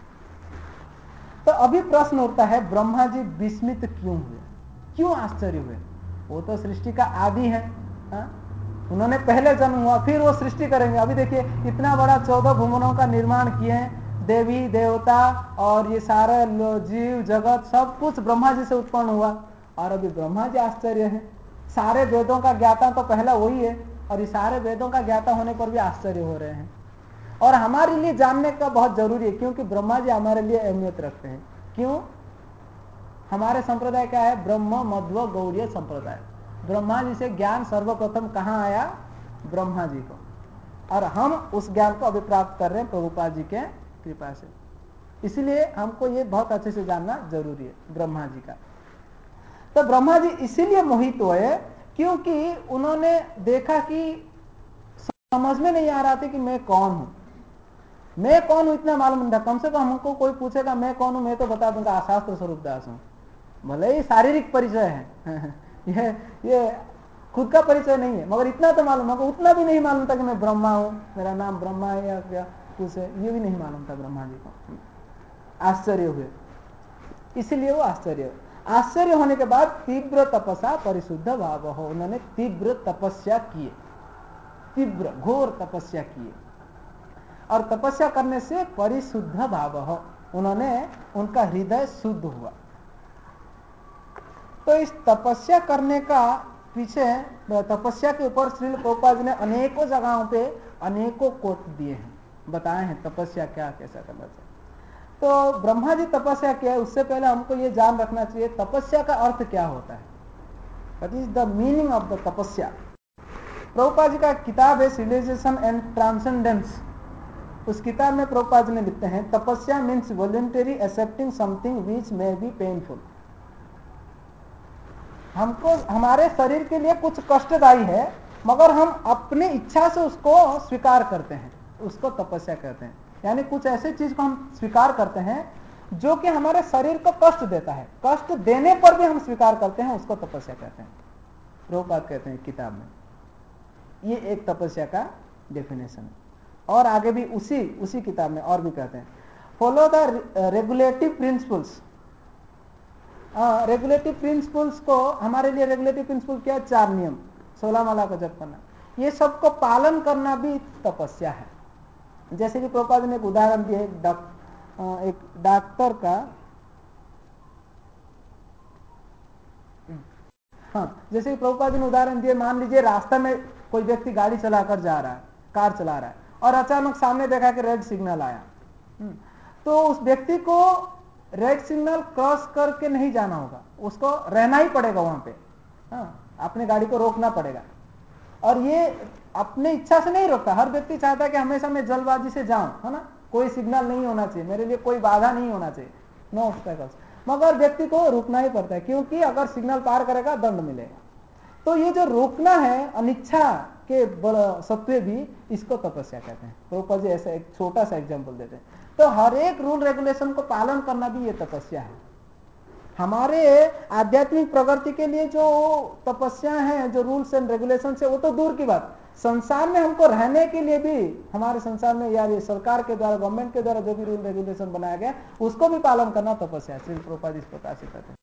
तो अभी प्रश्न उठता है ब्रह्मा जी विस्मित क्यों हुए, क्यों आश्चर्य हुए, वो तो सृष्टि का आदि है, हा? उन्होंने पहले जन्म हुआ, फिर वो सृष्टि करेंगे। अभी देखिए इतना बड़ा चौदह भुवनों का निर्माण किए हैं, देवी देवता और ये सारे जीव जगत सब कुछ ब्रह्मा जी से उत्पन्न हुआ। और अभी ब्रह्मा जी आश्चर्य है, सारे वेदों का ज्ञाता तो पहला वही है, और ये सारे वेदों का ज्ञाता होने पर भी आश्चर्य हो रहे हैं। और हमारे लिए जानने का बहुत जरूरी है, क्योंकि ब्रह्मा जी हमारे लिए अहमियत रखते हैं। क्यों? हमारे संप्रदाय क्या है? ब्रह्म मध्व गौड़ीय संप्रदाय। ब्रह्मा जी से ज्ञान सर्वप्रथम कहाँ आया? ब्रह्मा जी को, और हम उस ज्ञान को अभी प्राप्त कर रहे हैं प्रभुपाद जी के कृपा से। इसीलिए हमको ये बहुत अच्छे से जानना जरूरी है ब्रह्मा जी का। तो ब्रह्मा जी इसीलिए मोहित हुए क्योंकि उन्होंने देखा कि समझ में नहीं आ रहा था कि मैं कौन हूं। मैं कौन हूं इतना मालूम नहीं था। कम से कम हमको कोई पूछेगा मैं कौन हूं, मैं तो बता दूंगा शास्त्र स्वरूप दास हूं, भले ही शारीरिक परिचय है ये ये खुद का परिचय नहीं है, मगर इतना तो मालूम है। उतना भी नहीं मालूम था कि मैं ब्रह्मा हूं, मेरा नाम ब्रह्मा है या क्या कुछ है, ये भी नहीं मालूम था ब्रह्मा जी को। आश्चर्य हुए, इसीलिए वो आश्चर्य हुए। आश्चर्य होने के बाद तीव्र तपस्या परिशुद्ध भाव हो, उन्होंने तीव्र तपस्या किए, तीव्र घोर तपस्या किए, और तपस्या करने से परिशुद्ध भाव हो, उन्होंने उनका हृदय शुद्ध हुआ। तो इस तपस्या करने का पीछे, तपस्या के ऊपर श्रील प्रभुपाद जी ने अनेकों जगहों पे अनेकों कोट दिए हैं, बताए हैं तपस्या क्या कैसा करना चाहिए। तो ब्रह्मा जी तपस्या किया, उससे पहले हमको ये जान रखना चाहिए तपस्या का अर्थ क्या होता है। What is the meaning of the tapasya. Prabhupad जी का किताब है सिविलाइजेशन एंड ट्रांसेंडेंस। उस किताब में प्रभुपाद जी ने लिखते हैं tapasya means voluntary accepting something which may be painful. हमको हमारे शरीर के लिए कुछ कष्टदायी है, मगर हम अपनी इच्छा से उसको स्वीकार करते हैं, उसको तपस्या कहते हैं। यानी कुछ ऐसी चीज को हम स्वीकार करते हैं जो कि हमारे शरीर को कष्ट देता है, कष्ट देने पर भी हम स्वीकार करते हैं, उसको तपस्या कहते हैं। प्रभुपाद कहते हैं किताब में, ये एक तपस्या का डेफिनेशन है। और आगे भी उसी उसी किताब में और भी कहते हैं follow the regulative principles. Regulative principles को, हमारे लिए रेगुलेटिव प्रिंसिपल क्या? चार नियम, सोलह माला को जप करना, ये सबको पालन करना भी तपस्या है। जैसे कि प्रभुपाद ने एक उदाहरण दिया, एक डॉक, एक डॉक्टर का, हाँ, जैसे कि प्रभुपाद ने उदाहरण दिए, मान लीजिए रास्ता में कोई व्यक्ति गाड़ी चलाकर जा रहा है, कार चला रहा है, और अचानक सामने देखा कि रेड सिग्नल आया, तो उस व्यक्ति को रेड सिग्नल क्रॉस करके नहीं जाना होगा, उसको रहना ही पड़ेगा वहां पे, हाँ, अपने गाड़ी को रोकना पड़ेगा। और ये अपने इच्छा से नहीं रोकता, हर व्यक्ति चाहता है कि हमेशा मैं जल्दबाजी से जाऊं, है ना, कोई सिग्नल नहीं होना चाहिए, मेरे लिए कोई बाधा नहीं होना चाहिए, नो ऑब्स्टेकल्स, मगर व्यक्ति को रुकना ही पड़ता है, क्योंकि अगर सिग्नल पार करेगा दंड मिलेगा। तो ये जो रोकना है अनिच्छा के सत्वे भी, इसको तपस्या कहते हैं। प्रभुपाद जी ऐसा एक छोटा सा एग्जाम्पल देते हैं। तो हर एक रूल रेगुलेशन को पालन करना भी ये तपस्या है। हमारे आध्यात्मिक प्रगति के लिए जो तपस्या है, जो रूल्स एंड रेगुलेशन है, वो तो दूर की बात, संसार में हमको रहने के लिए भी, हमारे संसार में यार सरकार के द्वारा, गवर्नमेंट के द्वारा जो भी रूल रेगुलेशन बनाया गया, उसको भी पालन करना तपस्या है। श्री प्रभुपाद इस प्रकार से कहते हैं।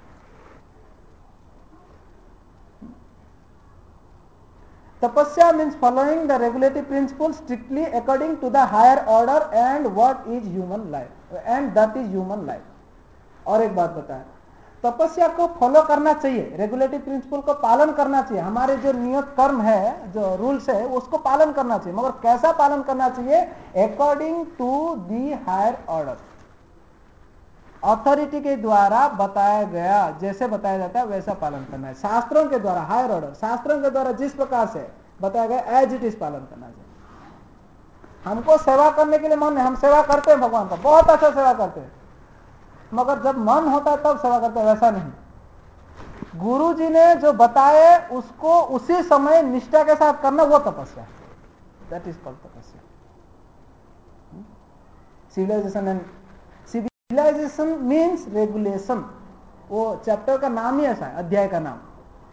Tapasya means following the regulative principle strictly according to the higher order and what is human life and that is human life. और एक बात बताएं, तपस्या को फॉलो करना चाहिए, रेगुलेटिव प्रिंसिपल को पालन करना चाहिए, हमारे जो नियत कर्म है, जो रूल्स है, उसको पालन करना चाहिए, मगर कैसा पालन करना चाहिए? According to the higher order, authority के द्वारा बताया गया, जैसे बताया जाता है वैसा पालन करना है। शास्त्रों के द्वारा, हायर ऑर्डर, शास्त्रों के द्वारा जिस प्रकार से बताया गया एज इट इज पालन करना चाहिए। हमको सेवा करने के लिए मन है, हम सेवा करते हैं भगवान का, बहुत अच्छा सेवा करते हैं, मगर जब मन होता है तब सेवा करते हैं, वैसा नहीं। गुरु जी ने जो बताए उसको उसी समय निष्ठा के साथ करना, वो तपस्या है, that is called tapasya. Civilisation and civilisation means regulation, वो चैप्टर का नाम ही ऐसा है, अध्याय का नाम,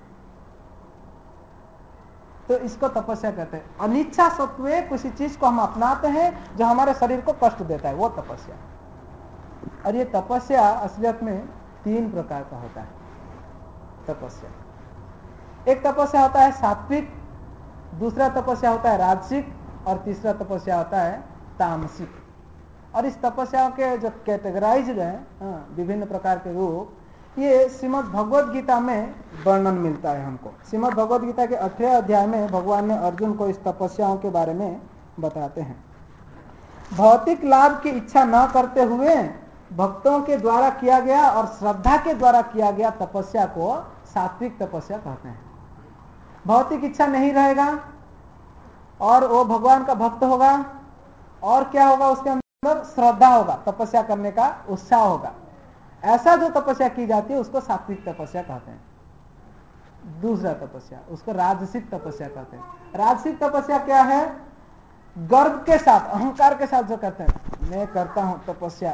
तो इसको तपस्या कहते हैं। अनिच्छा सत्वे किसी चीज को हम अपनाते हैं जो हमारे शरीर को कष्ट देता है, वो तपस्या। और ये तपस्या असलियत में तीन प्रकार का होता है। तपस्या, एक तपस्या होता है सात्विक, दूसरा तपस्या होता है राजसिक, और तीसरा तपस्या होता है तामसिक। और इस तपस्या के जो कैटेगराइज्ड है विभिन्न प्रकार के रूप, ये श्रीमद् भगवद गीता में वर्णन मिलता है हमको। श्रीमद् भगवद गीता के अठारह अध्याय में भगवान ने अर्जुन को इस तपस्याओं के बारे में बताते हैं। भौतिक लाभ की इच्छा न करते हुए भक्तों के द्वारा किया गया और श्रद्धा के द्वारा किया गया तपस्या को सात्विक तपस्या कहते हैं। भौतिक इच्छा नहीं रहेगा और वो भगवान का भक्त होगा, और क्या होगा उसके अंदर श्रद्धा होगा, तपस्या करने का उत्साह होगा। ऐसा जो तपस्या की जाती है उसको सात्विक तपस्या कहते हैं। दूसरा तपस्या उसको राजसिक तपस्या कहते हैं। राजसिक तपस्या क्या है? गर्व के साथ, अहंकार के साथ जो कहते हैं मैं करता हूं तपस्या,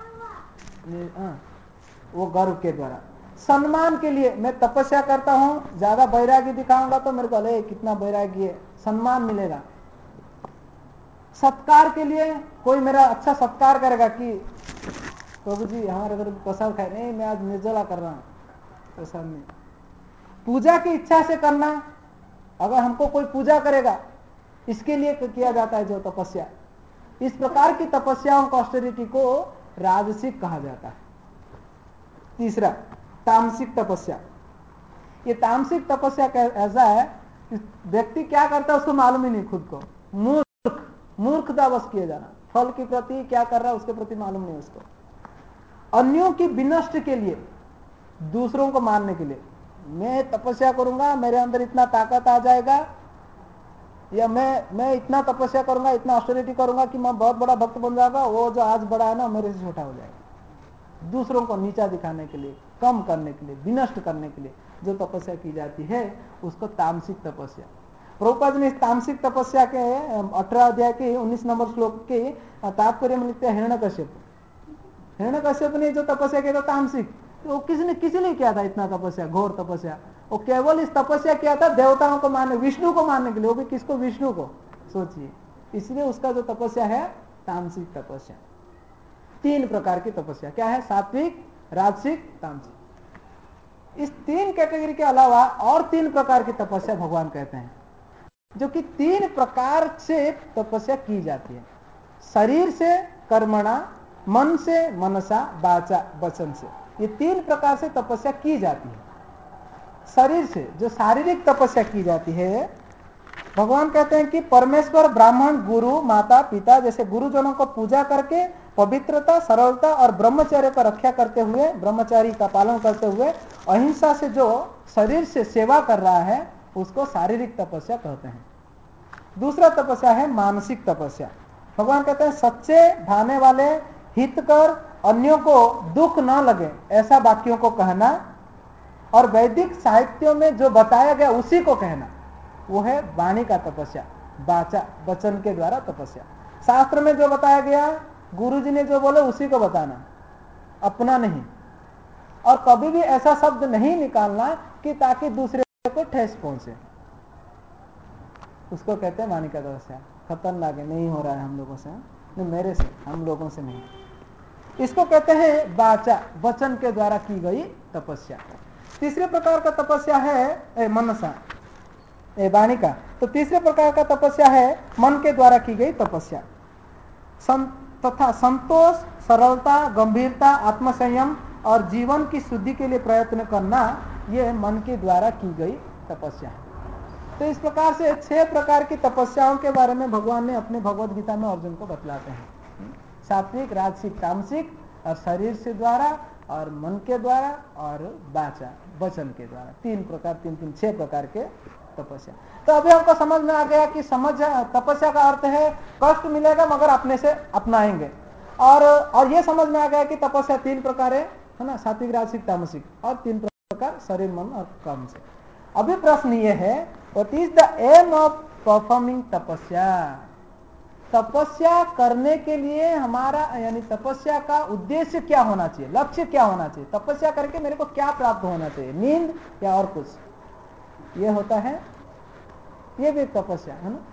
वो गर्व के द्वारा, सम्मान के लिए मैं तपस्या करता हूं, ज्यादा वैरागी दिखाऊंगा तो मेरे को अरे कितना वैरागी है, सम्मान मिलेगा। सत्कार के लिए, कोई मेरा अच्छा सत्कार करेगा कि प्रभु जी हमारे घर प्रसाद खाए, नहीं मैं आज निर्जला कर रहा हूं प्रसाद नहीं। पूजा की इच्छा से करना, अगर हमको कोई पूजा करेगा इसके लिए किया जाता है जो तपस्या। इस प्रकार की तपस्याओं को, ऑस्टेरिटी को राजसिक कहा जाता है। तीसरा तामसिक तपस्या। ये तामसिक तपस्या ऐसा है कि व्यक्ति क्या करता है उसको मालूम ही नहीं, खुद को मूर्ख मूर्खता बस किए जाना, फल के प्रति क्या कर रहा है उसके प्रति मालूम नहीं उसको। अन्यों की विनष्ट के लिए, दूसरों को मारने के लिए, मैं तपस्या करूंगा मेरे अंदर इतना ताकत आ जाएगा, या मैं मैं इतना तपस्या करूंगा, इतना ऑस्टेरिटी करूंगा कि मैं बहुत बड़ा भक्त बन जाऊंगा, वो जो आज बड़ा है ना मेरे से छोटा हो जाएगा। दूसरों को नीचा दिखाने के लिए, कम करने के लिए, विनष्ट करने के लिए जो तपस्या की जाती है उसको तामसिक तपस्या। प्रभुपाद ने इस तामसिक तपस्या के अठारह अध्याय के उन्नीस नंबर श्लोक के तात्पर्य में लिखते हैं हिरण्यकश्यप। हिरण्यकश्यप ने जो तपस्या किया था तामसिक, तो किसने किसी लिए किया था इतना तपस्या, घोर तपस्या? वो केवल इस तपस्या किया था देवताओं को मारने, विष्णु को मारने के लिए, वो भी किसको? विष्णु को। सोचिए, इसलिए उसका जो तपस्या है तामसिक तपस्या। तीन प्रकार की तपस्या क्या है? सात्विक, राजसिक, तामसिक। इस तीन कैटेगरी के अलावा और तीन प्रकार की तपस्या भगवान कहते हैं, जो कि तीन प्रकार से तपस्या की जाती है। शरीर से कर्मणा, मन से मनसा, वाचा वचन से, ये तीन प्रकार से तपस्या की जाती है। शरीर से जो शारीरिक तपस्या की जाती है, भगवान कहते हैं कि परमेश्वर, ब्राह्मण, गुरु, माता पिता जैसे गुरुजनों को पूजा करके पवित्रता, सरलता और ब्रह्मचर्य का रक्षा करते हुए, ब्रह्मचारी का पालन करते हुए अहिंसा से जो शरीर से सेवा कर रहा है उसको शारीरिक तपस्या कहते हैं। दूसरा तपस्या है मानसिक तपस्या। भगवान कहते हैं सच्चे भाने वाले, हितकर, अन्यों को दुख न लगे ऐसा वाक्यों को कहना, और वैदिक साहित्यों में जो बताया गया उसी को कहना, वो है वाणी का तपस्या, वाचा वचन के द्वारा तपस्या। शास्त्र में जो बताया गया, गुरुजी ने जो बोले उसी को बताना, अपना नहीं। और कभी भी ऐसा शब्द नहीं निकालना कि ताकि दूसरे को ठेस पहुंचे, उसको कहते हैं वाणी का तपस्या। खतरनाक है, नहीं हो रहा है हम लोगों से, नहीं मेरे से, हम लोगों से नहीं। इसको कहते हैं वाचा, वचन के द्वारा की गई तपस्या। तीसरे प्रकार का तपस्या है मनसा, वाणी का। तो तीसरे प्रकार का तपस्या है मन के द्वारा की गई तपस्या। तथा संतोष, सरलता, गंभीरता, आत्मसंयम और जीवन की शुद्धि के लिए प्रयत्न करना, यह मन के द्वारा की गई तपस्या है। तो इस प्रकार से छह प्रकार की तपस्याओं के बारे में भगवान ने अपने भगवद गीता में अर्जुन को बतलाते हैं। सात्विक, राजसिक, तामसिक, और शरीर से द्वारा, और मन के द्वारा, और वाचा वचन के द्वारा। तीन प्रकार, तीन तीन छह प्रकार के तपस्या। तो अभी हमको समझ में आ गया कि समझ तपस्या का अर्थ है कष्ट मिलेगा मगर अपने से अपनाएंगे। और और ये समझ में आ गया कि तपस्या तीन प्रकार है, है ना, सात्विक, राजसिक, तामसिक, और तीन प्रकार शरीर, मन और कर्म से। अभी प्रश्न ये है, what is the aim of performing tapasya? तपस्या करने के लिए हमारा, यानी तपस्या का उद्देश्य क्या होना चाहिए, लक्ष्य क्या होना चाहिए? तपस्या करके मेरे को क्या प्राप्त होना चाहिए, नींद या और कुछ? ये होता है, ये भी तपस्या है ना।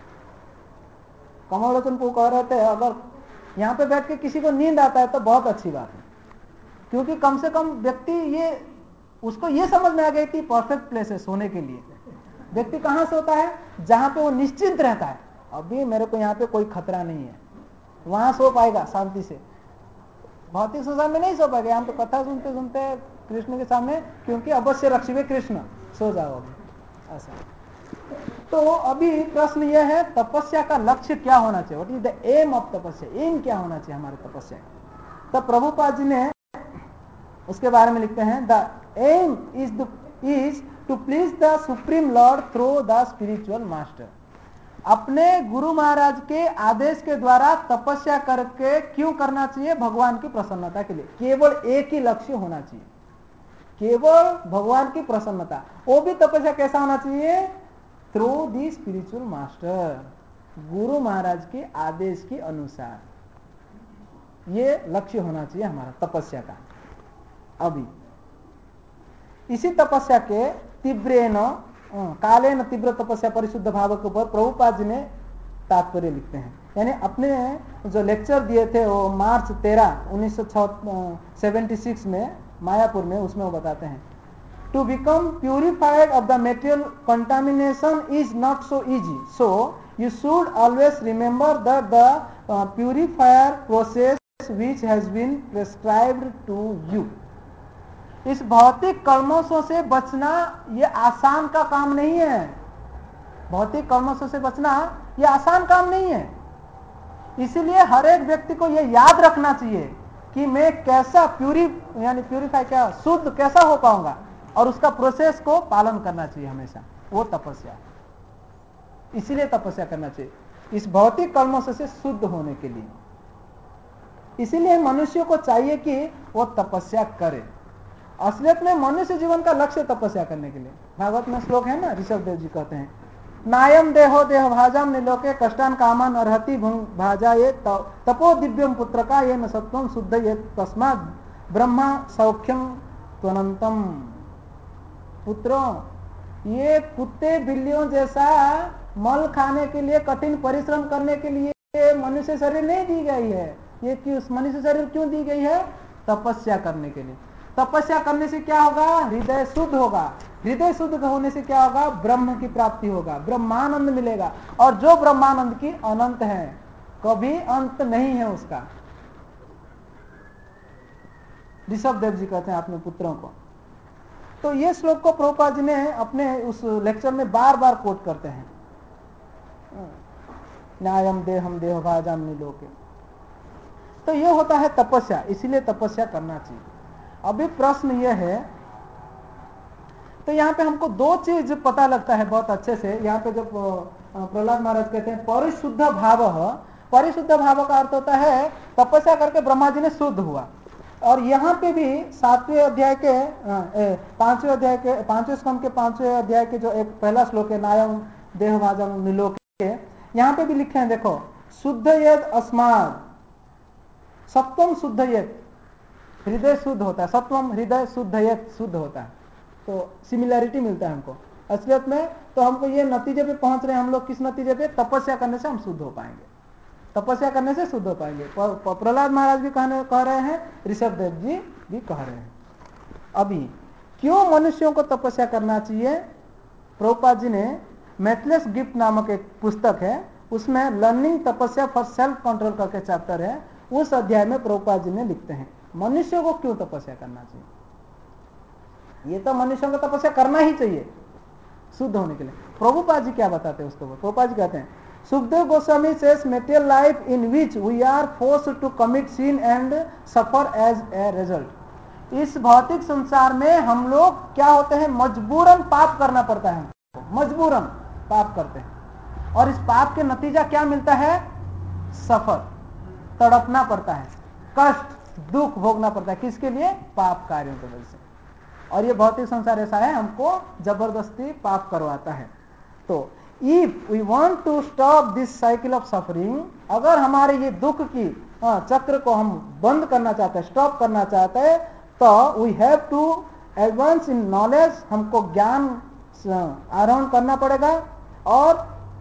कमलोचन को कह रहे थे अगर यहाँ पे बैठ के किसी को नींद आता है तो बहुत अच्छी बात है, क्योंकि कम से कम व्यक्ति ये, उसको ये समझ में आ गई थी परफेक्ट प्लेस है सोने के लिए। व्यक्ति कहां से होता है? जहां पे वो निश्चिंत रहता है, अभी मेरे को यहाँ पे कोई खतरा नहीं है, वहां सो पाएगा शांति से। भौतिक संसार में नहीं सो पाएगा। यहाँ पे कथा सुनते सुनते कृष्ण के सामने, क्योंकि अवश्य रक्षिबे कृष्ण, सो जाओ अभी ऐसा। तो अभी प्रश्न यह है, तपस्या का लक्ष्य क्या होना चाहिए? What is the aim of tapasya? Aim क्या होना चाहिए हमारे तपस्या? तो प्रभुपाद जी ने उसके बारे में लिखते हैं, the aim is the is to please the supreme lord through the spiritual master. अपने गुरु महाराज के आदेश के द्वारा तपस्या करके क्यों करना चाहिए? भगवान की प्रसन्नता के लिए। केवल एक ही लक्ष्य होना चाहिए, केवल भगवान की प्रसन्नता। वो भी तपस्या कैसा होना चाहिए? Through the spiritual master, Guru Maharaj के आदेश के अनुसार। ये लक्ष्य होना चाहिए हमारा तपस्या का। अभी इसी तपस्या के तीव्रेन कालेन तीव्र तपस्या परिशुद्ध भाव के ऊपर प्रभुपाद जी ने तात्पर्य लिखते हैं। यानी अपने जो लेक्चर दिए थे वो मार्च तेरह उन्नीस सौ सेवेंटी सिक्स में मायापुर में, उसमें वो बताते हैं, to become purified of the material contamination is not so easy, so you should always remember that the purifier process which has been prescribed to you। इस भौतिक कलमशों से बचना ये आसान का काम नहीं है। भौतिक कलमशों से बचना ये आसान काम नहीं है। इसीलिए हर एक व्यक्ति को ये याद रखना चाहिए कि मैं कैसा प्यूरी यानी प्यूरिफाई क्या शुद्ध कैसा हो पाऊंगा, और उसका प्रोसेस को पालन करना चाहिए हमेशा। वो तपस्या, इसीलिए तपस्या करना चाहिए इस भौतिक कलमशों से शुद्ध होने के लिए। इसीलिए मनुष्य को चाहिए कि वो तपस्या करे। असलियत में मनुष्य जीवन का लक्ष्य तपस्या करने के लिए। भागवत में श्लोक है ना, ऋषभ देव जी कहते हैं, नायम देहो देह भाजाम निलोके कष्टान कामान अर्हति भाजा ये तपो दिव्यम पुत्र का ये न सत्वम शुद्ध ये तस्मात् ब्रह्मा सौख्यम त्वनंतम। पुत्रों, ये कुत्ते बिल्लियों जैसा मल खाने के लिए, कठिन परिश्रम करने के लिए मनुष्य शरीर नहीं दी गई है। ये क्यों मनुष्य शरीर क्यों दी गई है? तपस्या करने के लिए। तपस्या करने से क्या होगा? हृदय शुद्ध होगा। हृदय शुद्ध होने से क्या होगा? ब्रह्म की प्राप्ति होगा, ब्रह्मानंद मिलेगा। और जो ब्रह्मानंद की अनंत है, कभी अंत नहीं है उसका। ऋषभ देव जी कहते हैं अपने पुत्रों को। तो ये श्लोक को प्रभुपाद जी ने अपने उस लेक्चर में बार बार कोट करते हैं, न्यायम देहम देह भाजाम निलोके। तो ये होता है तपस्या, इसीलिए तपस्या करना चाहिए। अभी प्रश्न यह है, तो यहाँ पे हमको दो चीज पता लगता है बहुत अच्छे से। यहाँ पे जब प्रहलाद महाराज कहते हैं परिशुद्ध भाव, परिशुद्ध भाव का अर्थ होता है तपस्या करके ब्रह्मा जी ने शुद्ध हुआ। और यहाँ पे भी सातवें अध्याय के पांचवें अध्याय के पांचवें स्कंद के पांचवें अध्याय के जो एक पहला श्लोक है, नायम देह भाजम निलोके, यहाँ पे भी लिखे हैं, देखो, शुद्ध यद अस्माद सत्वम शुद्ध यत, हृदय शुद्ध होता है, सत्वम हृदय शुद्ध यत शुद्ध होता है। तो सिमिलैरिटी मिलता है हमको असलियत में। तो हमको ये नतीजे पे पहुंच रहे हैं हम लोग, किस नतीजे पे? तपस्या करने से हम शुद्ध हो पाएंगे, तपस्या करने से शुद्ध हो पाएंगे। प्रहलाद महाराज भी कहने कह रहे हैं, ऋषभ देव जी भी कह रहे हैं। अभी क्यों मनुष्यों को तपस्या करना चाहिए? प्रभुपाद जी ने मैथलेस गिफ्ट नामक एक पुस्तक है, उसमें learning tapasya for self control करके चैप्टर है, उस अध्याय में प्रभुपाद जी ने लिखते हैं मनुष्य को क्यों तपस्या करना चाहिए। ये तो मनुष्यों को तपस्या करना ही चाहिए शुद्ध होने के लिए। प्रभुपाद जी क्या बताते हैं उसको? प्रभुपाद जी कहते हैं, Sukhdev Goswami says material life in which we are forced to commit sin and suffer as a result. इस भौतिक संसार में हम लोग क्या होते हैं? मजबूरन पाप करना पड़ता है, मजबूरन पाप करते हैं, और इस पाप के नतीजा क्या मिलता है? सफर, तड़पना पड़ता है, कष्ट दुख भोगना पड़ता है। किसके लिए? पाप कार्यों की वजह से। और ये भौतिक संसार ऐसा है, हमको जबरदस्ती पाप करवाता है। तो if we want to stop this cycle of suffering, अगर हमारे ये दुख की चक्र को हम बंद करना चाहते हैं, स्टॉप करना चाहते हैं, तो we have to advance in knowledge, हमको ज्ञान आरोहण करना पड़ेगा। और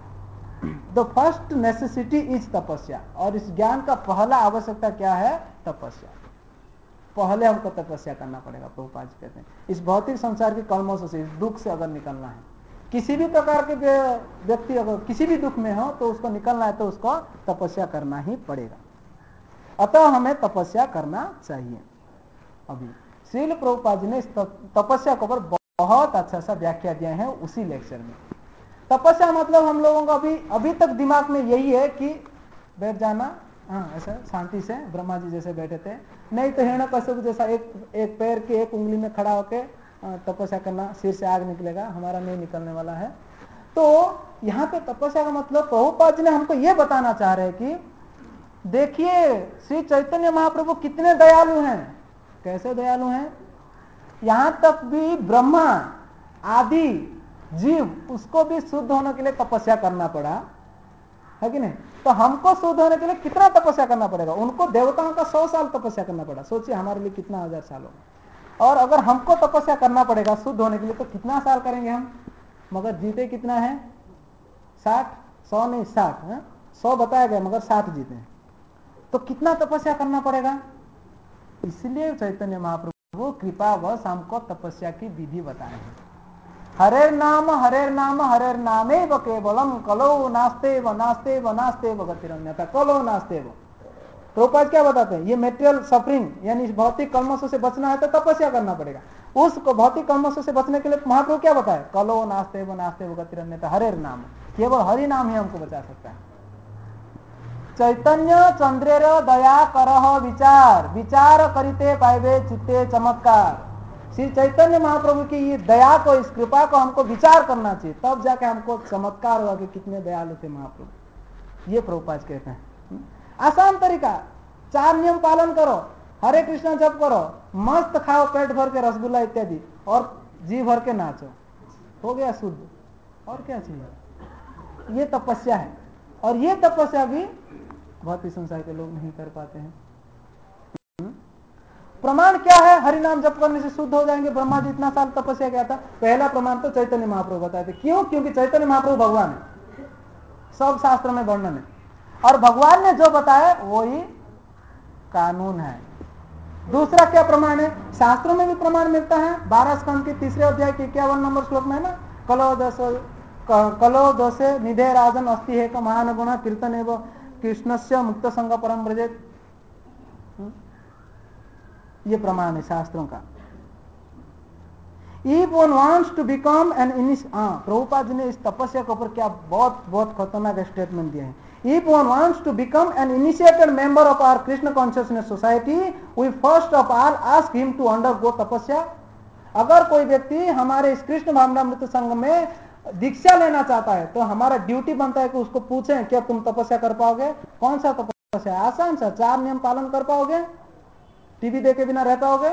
द फर्स्ट नेसेसिटी इज तपस्या, और इस ज्ञान का पहला आवश्यकता क्या है? तपस्या। पहले हमको तपस्या करना पड़ेगा। प्रभुपाद जी कहते हैं इस भौतिक संसार के कलमों से, इस दुख से अगर निकलना है, किसी भी प्रकार के व्यक्ति अगर किसी भी दुख में हो तो उसको निकलना है तो उसको तपस्या करना ही पड़ेगा। अतः हमें तपस्या करना चाहिए। अभी श्रील प्रभुपाद जी ने इस तपस्या के ऊपर बहुत अच्छा सा व्याख्या दिया है उसी लेक्चर में। तपस्या मतलब हम लोगों का अभी अभी तक दिमाग में यही है कि बैठ जाना, हाँ ऐसा शांति से ब्रह्मा जी जैसे बैठे थे, नहीं तो हिरण्यकश्यप जैसा एक एक पैर के एक उंगली में खड़ा होके तपस्या करना, सिर से आग निकलेगा, हमारा नहीं निकलने वाला है। तो यहाँ पे तपस्या का मतलब प्रभुपाद जी ने हमको ये बताना चाह रहे हैं कि देखिए श्री चैतन्य महाप्रभु कितने दयालु हैं। कैसे दयालु हैं? यहां तक भी ब्रह्मा आदि जीव उसको भी शुद्ध होने के लिए तपस्या करना पड़ा है कि नहीं? तो हमको शुद्ध होने के लिए कितना तपस्या करना पड़ेगा? उनको देवताओं का सौ साल तपस्या करना पड़ा। सोचिए हमारे लिए कितना हजार साल होगा। और अगर हमको तपस्या करना पड़ेगा शुद्ध होने के लिए तो कितना साल करेंगे हम? मगर जीते कितना है? साठ, सौ नहीं साठ, है सौ बताया गया मगर साठ जीते हैं। तो कितना तपस्या करना पड़ेगा? इसलिए चैतन्य महाप्रभु कृपावश हमको तपस्या की विधि बताए हैं। हरेर नाम हरेर नाम हरेर नामे व केवलम कलो नास्ते व नास्ते व नास्ते व गतिरन्यथा कलो नास्ते व। प्रभुपाद क्या बताते हैं? ये मेटेरियल सफरिंग यानी भौतिक कलमशों से बचना है तो तपस्या करना पड़ेगा। उसको भौतिक कलमशों से बचने के लिए महाप्रभु क्या बताए? कलो नास्ते व नास्ते व गतिरन्यथा हरेर नाम, केवल हरि नाम ही हमको बचा सकता है। चैतन्य चंद्रेर दया करह विचार, विचार करिते पाइबे चित्ते चमत्कार। श्री चैतन्य महाप्रभु की ये दया को, इस कृपा को हमको विचार करना चाहिए, तब जाके हमको चमत्कार हुआ कि कितने दयालु थे महाप्रभु। ये प्रभुपाद कहते हैं। आसान तरीका, चार नियम पालन करो, हरे कृष्ण जप करो, मस्त खाओ पेट भर के रसगुल्ला इत्यादि और जी भर के नाचो, हो गया शुद्ध। और क्या चाहिए? ये तपस्या है। और ये तपस्या भी भौतिक संसार के लोग नहीं कर पाते हैं। प्रमाण क्या है? हरि नाम जप करने से शुद्ध हो जाएंगे। ब्रह्मा जी इतना साल तपस्या किया था। पहला प्रमाण तो चैतन्य महाप्रभु बताए थे। क्यों? क्योंकि चैतन्य महाप्रभु भगवान है, सब शास्त्र में वर्णन है और भगवान ने जो बताया वही कानून है। दूसरा क्या प्रमाण है? शास्त्रों में भी प्रमाण मिलता है। बारह स्कंद के तीसरे अध्याय के इक्यावन नंबर श्लोक में है ना, कलो दस कलो दसे निधे राजन अस्ति है महान गुण कीर्तन एवं कृष्णस्य मुक्त संग परम ब्रजेत। ये प्रमाण है शास्त्रों का। If one wants to become an initiate, हाँ प्रभुपाद जी ने इस तपस्या के ऊपर क्या बहुत बहुत खतरनाक स्टेटमेंट दिए हैं। If one wants to become an initiated member of our Krishna consciousness society, we first of all ask him to undergo तपस्या। अगर कोई व्यक्ति हमारे इस कृष्ण भावनामृत संघ में दीक्षा लेना चाहता है तो हमारा ड्यूटी बनता है कि उसको पूछें क्या तुम तपस्या कर पाओगे? कौन सा तपस्या? आसान सा, चार नियम पालन कर पाओगे? टीवी देखे बिना रह पाओगे?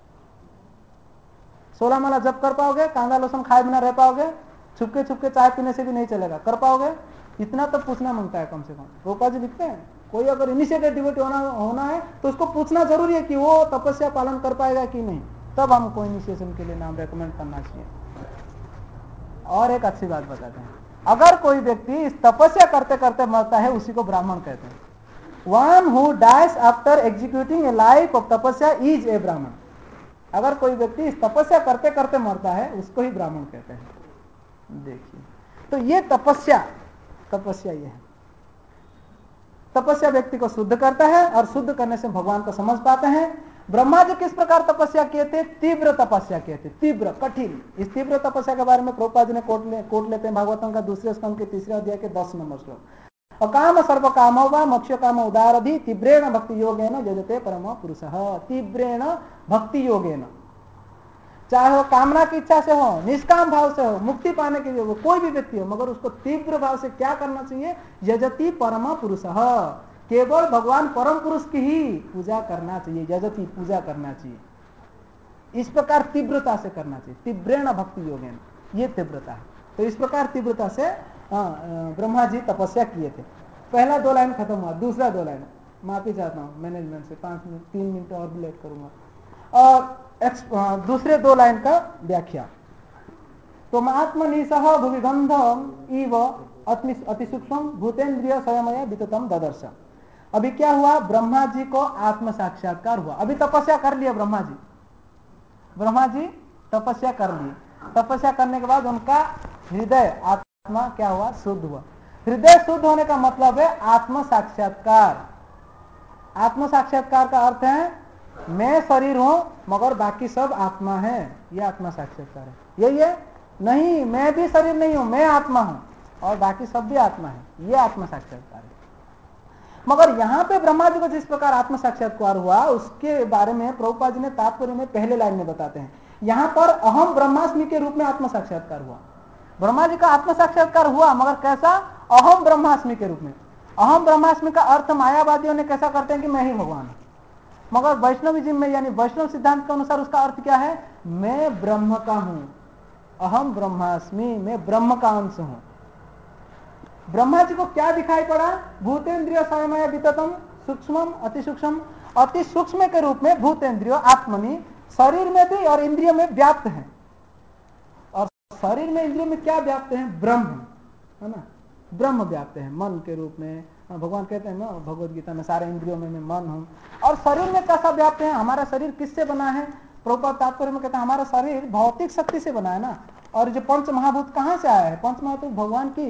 सोलह माला जप कर पाओगे? कांदा लहसुन खाए बिना रह पाओगे? छुपके छुपके चाय पीने से भी नहीं चलेगा, कर पाओगे? इतना तो पूछना मांगता है कम से कम। रूपा जी लिखते हैं कोई अगर इनिशिएटेड डिवोटी होना होना है तो उसको पूछना जरूरी है कि वो तपस्या पालन कर पाएगा कि नहीं, तब हमको इनिशिएशन के लिए नाम रेकमेंड करना चाहिए। और एक अच्छी बात बताते हैं, अगर कोई व्यक्ति इस तपस्या करते करते मरता है उसी को ब्राह्मण कहते हैं। One who dies after executing a life of तपस्या is a ब्राह्मण। अगर कोई व्यक्ति इस तपस्या करते करते मरता है उसको ही ब्राह्मण कहते हैं। देखिए तो ये तपस्या तपस्या ये है। तपस्या व्यक्ति को शुद्ध करता है और शुद्ध करने से भगवान को समझ पाते हैं। ब्रह्मा जी किस प्रकार तपस्या किए थे? तीव्र तपस्या किए थे, तीव्र कठिन। इस तीव्र तपस्या के बारे में प्रभुपाद जी ने कोट ले, कोट लेते हैं भागवतम का दूसरे स्कंद के तीसरे अध्याय के दस नंबर श्लोक। अकाम सर्व कामो वा मोक्ष काम उदारधि तीव्रेण भक्ति योगेन यजते परम पुरुषः। तीव्रेण भक्ति योगेन, चाहे वो कामना की इच्छा से हो, निष्काम भाव से हो, मुक्ति पाने के लिए हो, कोई भी व्यक्ति हो, मगर उसको तीव्र भाव से क्या करना चाहिए? यजति परम पुरुषः, केवल भगवान परम पुरुष की ही पूजा करना चाहिए। यजति पूजा करना चाहिए, इस प्रकार तीव्रता से करना चाहिए। तीव्रेण भक्ति योगेन, ये तीव्रता है। तो इस प्रकार तीव्रता से ब्रह्मा जी तपस्या किए थे। पहला दो लाइन खत्म हुआ, दूसरा दो लाइन माफी चाहता हूँ मैनेजमेंट से, पांच मिनट तीन मिनट और भी लेट करूंगा। और दूसरे दो लाइन का व्याख्या, तो आत्मनिसह भूविगंधम इव अति सूक्ष्म भूतेन्द्रिय स्वयं विततम ददर्श। अभी क्या हुआ? ब्रह्मा जी को आत्म साक्षात्कार हुआ। अभी तपस्या कर लिया ब्रह्मा जी, ब्रह्मा जी तपस्या कर लिए। तपस्या करने के बाद उनका हृदय आत्मा क्या हुआ? शुद्ध हुआ। हृदय शुद्ध होने का मतलब है आत्म साक्षात्कार। आत्म साक्षात्कार का अर्थ है मैं शरीर हूं मगर बाकी सब आत्मा है, यह आत्मा साक्षात्कार है। यही है? नहीं, मैं भी शरीर नहीं हूं, मैं आत्मा हूं और बाकी सब भी आत्मा है, यह आत्म साक्षात्कार है। मगर यहां पे ब्रह्मा जी को जिस प्रकार आत्म साक्षात्कार हुआ उसके बारे में प्रभुपाद जी ने तात्पर्य में पहले लाइन में बताते हैं। यहां पर अहम ब्रह्मास्मि के रूप में आत्म साक्षात्कार हुआ। ब्रह्मा जी का आत्म साक्षात्कार हुआ मगर कैसा? अहम ब्रह्मास्मि के रूप में। अहम ब्रह्मास्मि का अर्थ मायावादियों ने कैसा करते हैं कि मैं ही भगवान हूं, मगर वैष्णविज्म में यानी वैष्णव सिद्धांत के अनुसार उसका अर्थ क्या है? मैं ब्रह्म का हूं, अहम ब्रह्मास्मि, मैं ब्रह्म का अंश हूं। ब्रह्मा जी को क्या दिखाई पड़ा? भूतेन्द्रिय स्वयं विततम सूक्ष्म अति सूक्ष्म, अति सूक्ष्म के रूप में भूतेन्द्रिय आत्मनि शरीर में भी और इंद्रिय में व्याप्त है। और शरीर में इंद्रिय में क्या व्याप्त है? ब्रह्म, है ना? ब्रह्म व्याप्त है मन के रूप में। भगवान कहते हैं ना भगवद गीता में, सारे इंद्रियों में मैं मन हूं। और शरीर में कैसा व्याप्त है? हमारा शरीर किससे बना है? प्रभुपाद तात्पर्य में कहते हैं हमारा शरीर भौतिक शक्ति से बना है ना। और जो पंच महाभूत कहां से आया है? पंच महाभूत भगवान की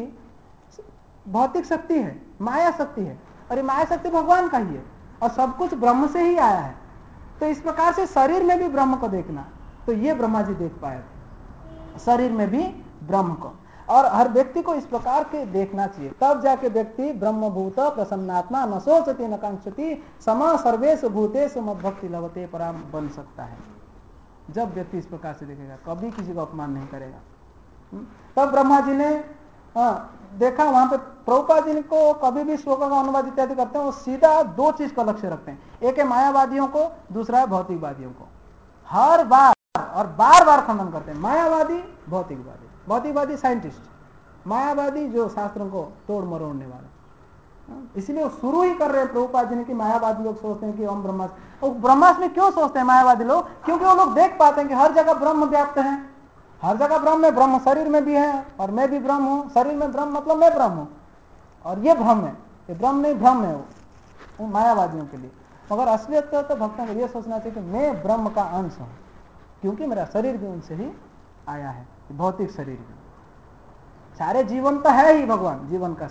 भौतिक शक्ति है, माया शक्ति है, और ये माया शक्ति भगवान का ही है और सब कुछ ब्रह्म से ही आया है। तो इस प्रकार से शरीर में भी ब्रह्म को देखना, तो ये ब्रह्मा जी देख पाए थे, शरीर में भी ब्रह्म को। और हर व्यक्ति को इस प्रकार के देखना चाहिए, तब जाके व्यक्ति ब्रह्मभूत प्रसन्नात्मा न सोचती न कांक्षति समा सर्वेषु भूतेषु मद्भक्ति लभते पराम बन सकता है। जब व्यक्ति इस प्रकार से देखेगा, कभी किसी को अपमान नहीं करेगा। तब ब्रह्मा जी ने हाँ देखा, वहां पे प्रभुपाद जी को कभी भी श्लोक का अनुवाद इत्यादि करते हैं, वो सीधा दो चीज का लक्ष्य रखते हैं, एक है मायावादियों को, दूसरा है भौतिकवादियों को। हर बार और बार बार खंडन करते हैं, मायावादी भौतिकवादी, भौतिकवादी साइंटिस्ट, मायावादी जो शास्त्रों को तोड़ मरोड़ने वाले। इसलिए वो शुरू ही कर रहे हैं प्रभुपाद जी ने कि मायावादी लोग सोचते हैं कि ओम ब्रह्मास्मि। ब्रह्मास्मि क्यों सोचते हैं मायावादी लोग? क्योंकि वो लोग देख पाते हैं कि हर जगह ब्रह्म व्याप्त है, हर जगह ब्रह्म है, ब्रह्म शरीर में भी है और मैं भी ब्रह्म हूं, शरीर में ब्रह्म मतलब मैं ब्रह्म हूं और ये भ्रम है, ये ब्रह्म नहीं भ्रम है वो, वो मायावादियों के लिए। मगर असलियत तो भक्तों को यह सोचना चाहिए कि मैं ब्रह्म का अंश हूं, क्योंकि मेरा शरीर भी उनसे ही आया है, भौतिक शरीर भी। सारे जीवन तो है ही भगवान, जीवन का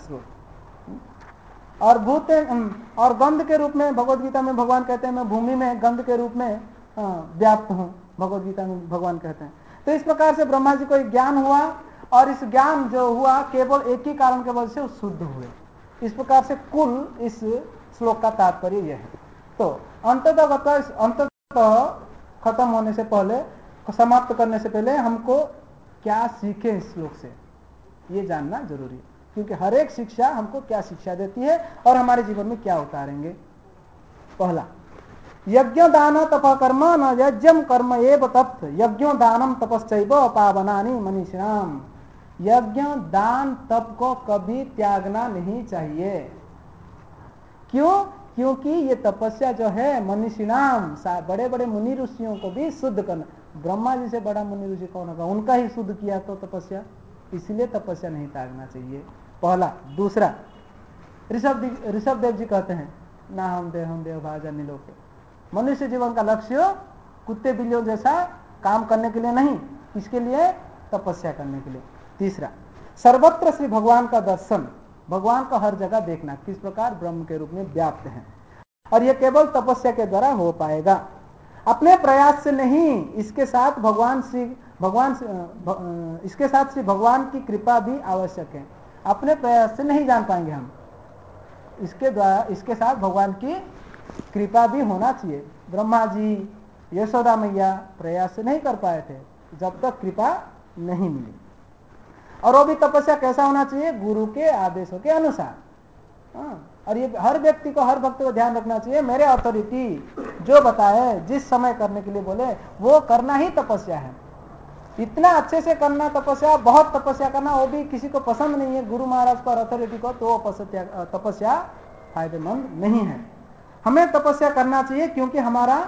स्रोत। और भूत और गंध के रूप में भगवद गीता में भगवान कहते हैं मैं भूमि में गंध के रूप में व्याप्त हूं, भगवद गीता में भगवान कहते हैं। तो इस प्रकार से ब्रह्मा जी को एक ज्ञान हुआ और इस ज्ञान जो हुआ केवल एक ही कारण के वजह से वो शुद्ध हुए। इस प्रकार से कुल इस श्लोक का तात्पर्य यह है। तो अंततः अंततः खत्म होने से पहले, समाप्त करने से पहले हमको क्या सीखे इस श्लोक से, ये जानना जरूरी है, क्योंकि हर एक शिक्षा हमको क्या शिक्षा देती है और हमारे जीवन में क्या उतारेंगे। पहला, यज्ञ दान तप कर्म न यज्ञम कर्म एव तत् यज्ञो दानम तपश्चैव पावनानि मनीषिणाम। यज्ञ दान तप को कभी त्यागना नहीं चाहिए। क्यों? क्योंकि ये तपस्या जो है मनीषिणाम, बड़े बड़े मुनि ऋषियों को भी शुद्ध करना। ब्रह्मा जी से बड़ा मुनि ऋषि कौन होगा? उनका ही शुद्ध किया तो तपस्या, इसलिए तपस्या नहीं त्यागना चाहिए, पहला। दूसरा, ऋषभ ऋषभ देव जी कहते हैं ना हम देव हम देव भाजा निलोक। मनुष्य जीवन का लक्ष्य कुत्ते बिल्लियों जैसा काम करने के लिए नहीं, इसके लिए तपस्या करने के लिए। तीसरा, सर्वत्र श्री भगवान का दर्शन, भगवान को हर जगह देखना, किस प्रकार ब्रह्म के रूप में व्याप्त है, और यह केवल तपस्या के द्वारा हो पाएगा, अपने प्रयास से नहीं। इसके साथ भगवान श्री भगवान इसके साथ श्री भगवान की कृपा भी आवश्यक है। अपने प्रयास से नहीं जान पाएंगे हम, इसके द्वारा इसके साथ भगवान की कृपा भी होना चाहिए। ब्रह्मा जी यशोदा मैया प्रयास से नहीं कर पाए थे जब तक कृपा नहीं मिली। और वो भी तपस्या कैसा होना चाहिए? गुरु के आदेशों के अनुसार। हाँ, और ये हर व्यक्ति को, हर भक्त को ध्यान रखना चाहिए, मेरे अथॉरिटी जो बताए, जिस समय करने के लिए बोले वो करना ही तपस्या है। इतना अच्छे से करना तपस्या, बहुत तपस्या करना, वो भी किसी को पसंद नहीं है, गुरु महाराज को और अथॉरिटी को, तो वो तपस्या फायदेमंद नहीं है। हमें तपस्या करना चाहिए क्योंकि हमारा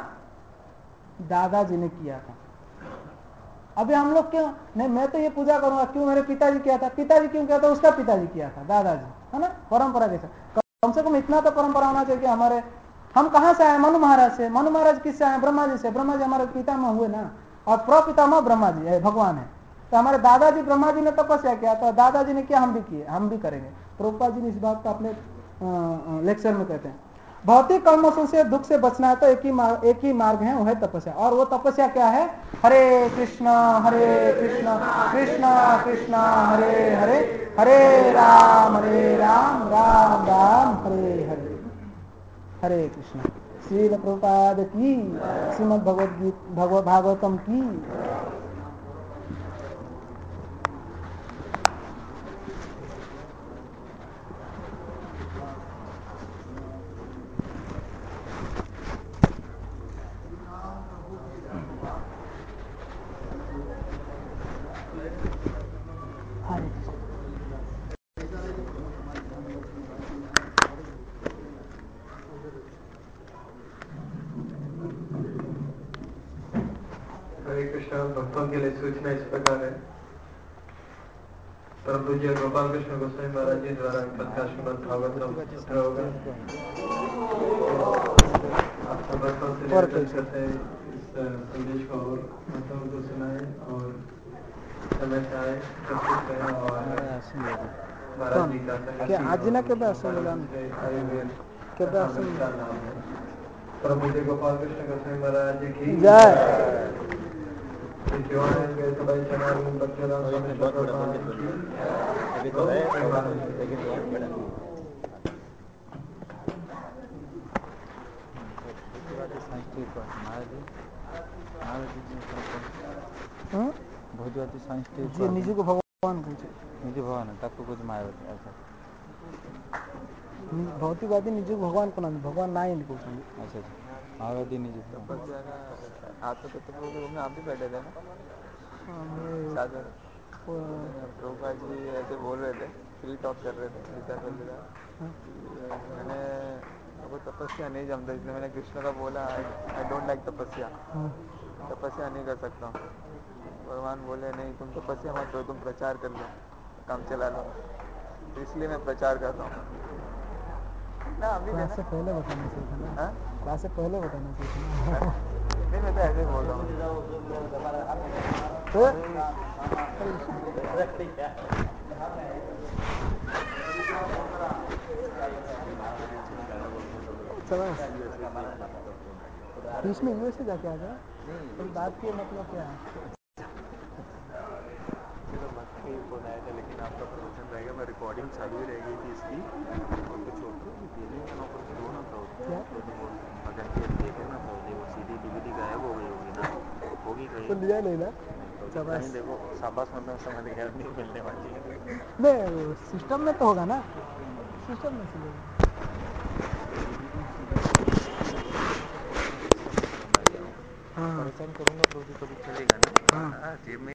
दादाजी ने किया था। अभी हम लोग क्यों नहीं, मैं तो ये पूजा करूंगा, क्यों? मेरे पिताजी किया था। पिताजी क्यों किया था? उसका पिताजी किया था, दादाजी, है ना, परंपरा जैसा। कम से कम इतना तो परंपरा होना चाहिए कि हमारे, हम कहां से आए? मनु महाराज से। मनु महाराज किससे आए? ब्रह्मा जी से। ब्रह्मा जी हमारे पितामह हुए ना, और प्रपितामह ब्रह्मा जी है, भगवान है। तो हमारे दादाजी ब्रह्मा जी ने तपस्या किया, तो दादाजी ने किया, हम भी किए, हम भी करेंगे। प्रभुपाद जी ने इस बात को अपने लेक्चर में कहते हैं। भौतिक कर्मों से दुख से बचना है तो एक ही मार्ग एक ही मार्ग है, वो है तपस्या। और वो तपस्या क्या है? हरे कृष्णा हरे कृष्णा कृष्णा कृष्णा हरे हरे, हरे राम हरे राम राम राम हरे हरे। हरे कृष्णा। श्रील प्रभुपाद की, श्रीमद् भगवद गीता भगवत भागवतम की। हरे हरे कृष्णा। भक्तों के लिए सूचना इस प्रकार है। परम पूज्य गोपाल कृष्ण गोस्वामी महाराज जी द्वारा कथा श्रीमद् भागवतम सत्रह होगा। आप सब भक्तों से निवेदन करते हैं इस संदेश को और भक्तों को सुनाए और समय से आए उपस्थित रहे और महाराज जी का आजीना के पास के पास परम पूज्य गोपाल कृष्ण गोस्वामी महाराज जी की जय। क्यों आएंगे तो भाई चमार बच्चों बहुत बड़ा मंदिर बन रहा है अभी तो है लेकिन बहुत बड़ा भोजवादी संस्कृत महाराज महाराज जी भोजवादी संस्कृत जी निजी को भगवान पूछे, निजी भगवान ताको कुछ महाराज अच्छा भौतिकवादी निजी भगवान को नहीं, भगवान ना ही नहीं पूछेंगे। अच्छा अच्छा माओवादी निजी तपस्या का आप तो तो में आप भी बैठे थे ना साथ में प्रभुपाद जी ऐसे बोल रहे थे, फ्री टॉक कर रहे थे गीता पहले था। मैंने वो तपस्या नहीं जमता इसलिए मैंने कृष्ण का बोला आई डोंट लाइक तपस्या, तपस्या नहीं कर सकता हूँ। भगवान बोले नहीं तुम तपस्या मत करो, तुम प्रचार कर लो, काम चला लो, तो इसलिए मैं प्रचार कर रहा हूँ ना। अभी क्लास से पहले बताना चाहिए था ना, क्लास से पहले बताना चाहिए था ना। नहीं मैं तो ऐसे ही बोल रहा हूँ। बीच में यूएसए जाके आ गया, तो बात की मतलब क्या है? चलो भक्ति फोन आया था लेकिन आपका प्रवचन रहेगा, मैं रिकॉर्डिंग चालू ही रहेगी थी इसकी और कुछ होता है ना ऊपर क्यों ना था तो वो भजन के देखे ना था वो सीडी डीवीडी गायब हो गई होगी ना, होगी कहीं तो लिया नहीं ना, नहीं तो कहीं देखो शाबाश मतलब समझ गया नहीं मिलने वाली है नहीं सिस्टम में तो होगा ना, सिस्टम में से लेगा। डीवीडी सीडी सब निकलना चाहूँ परेशान करूँगा तो भी कभी चलेगा ना। हाँ जेब में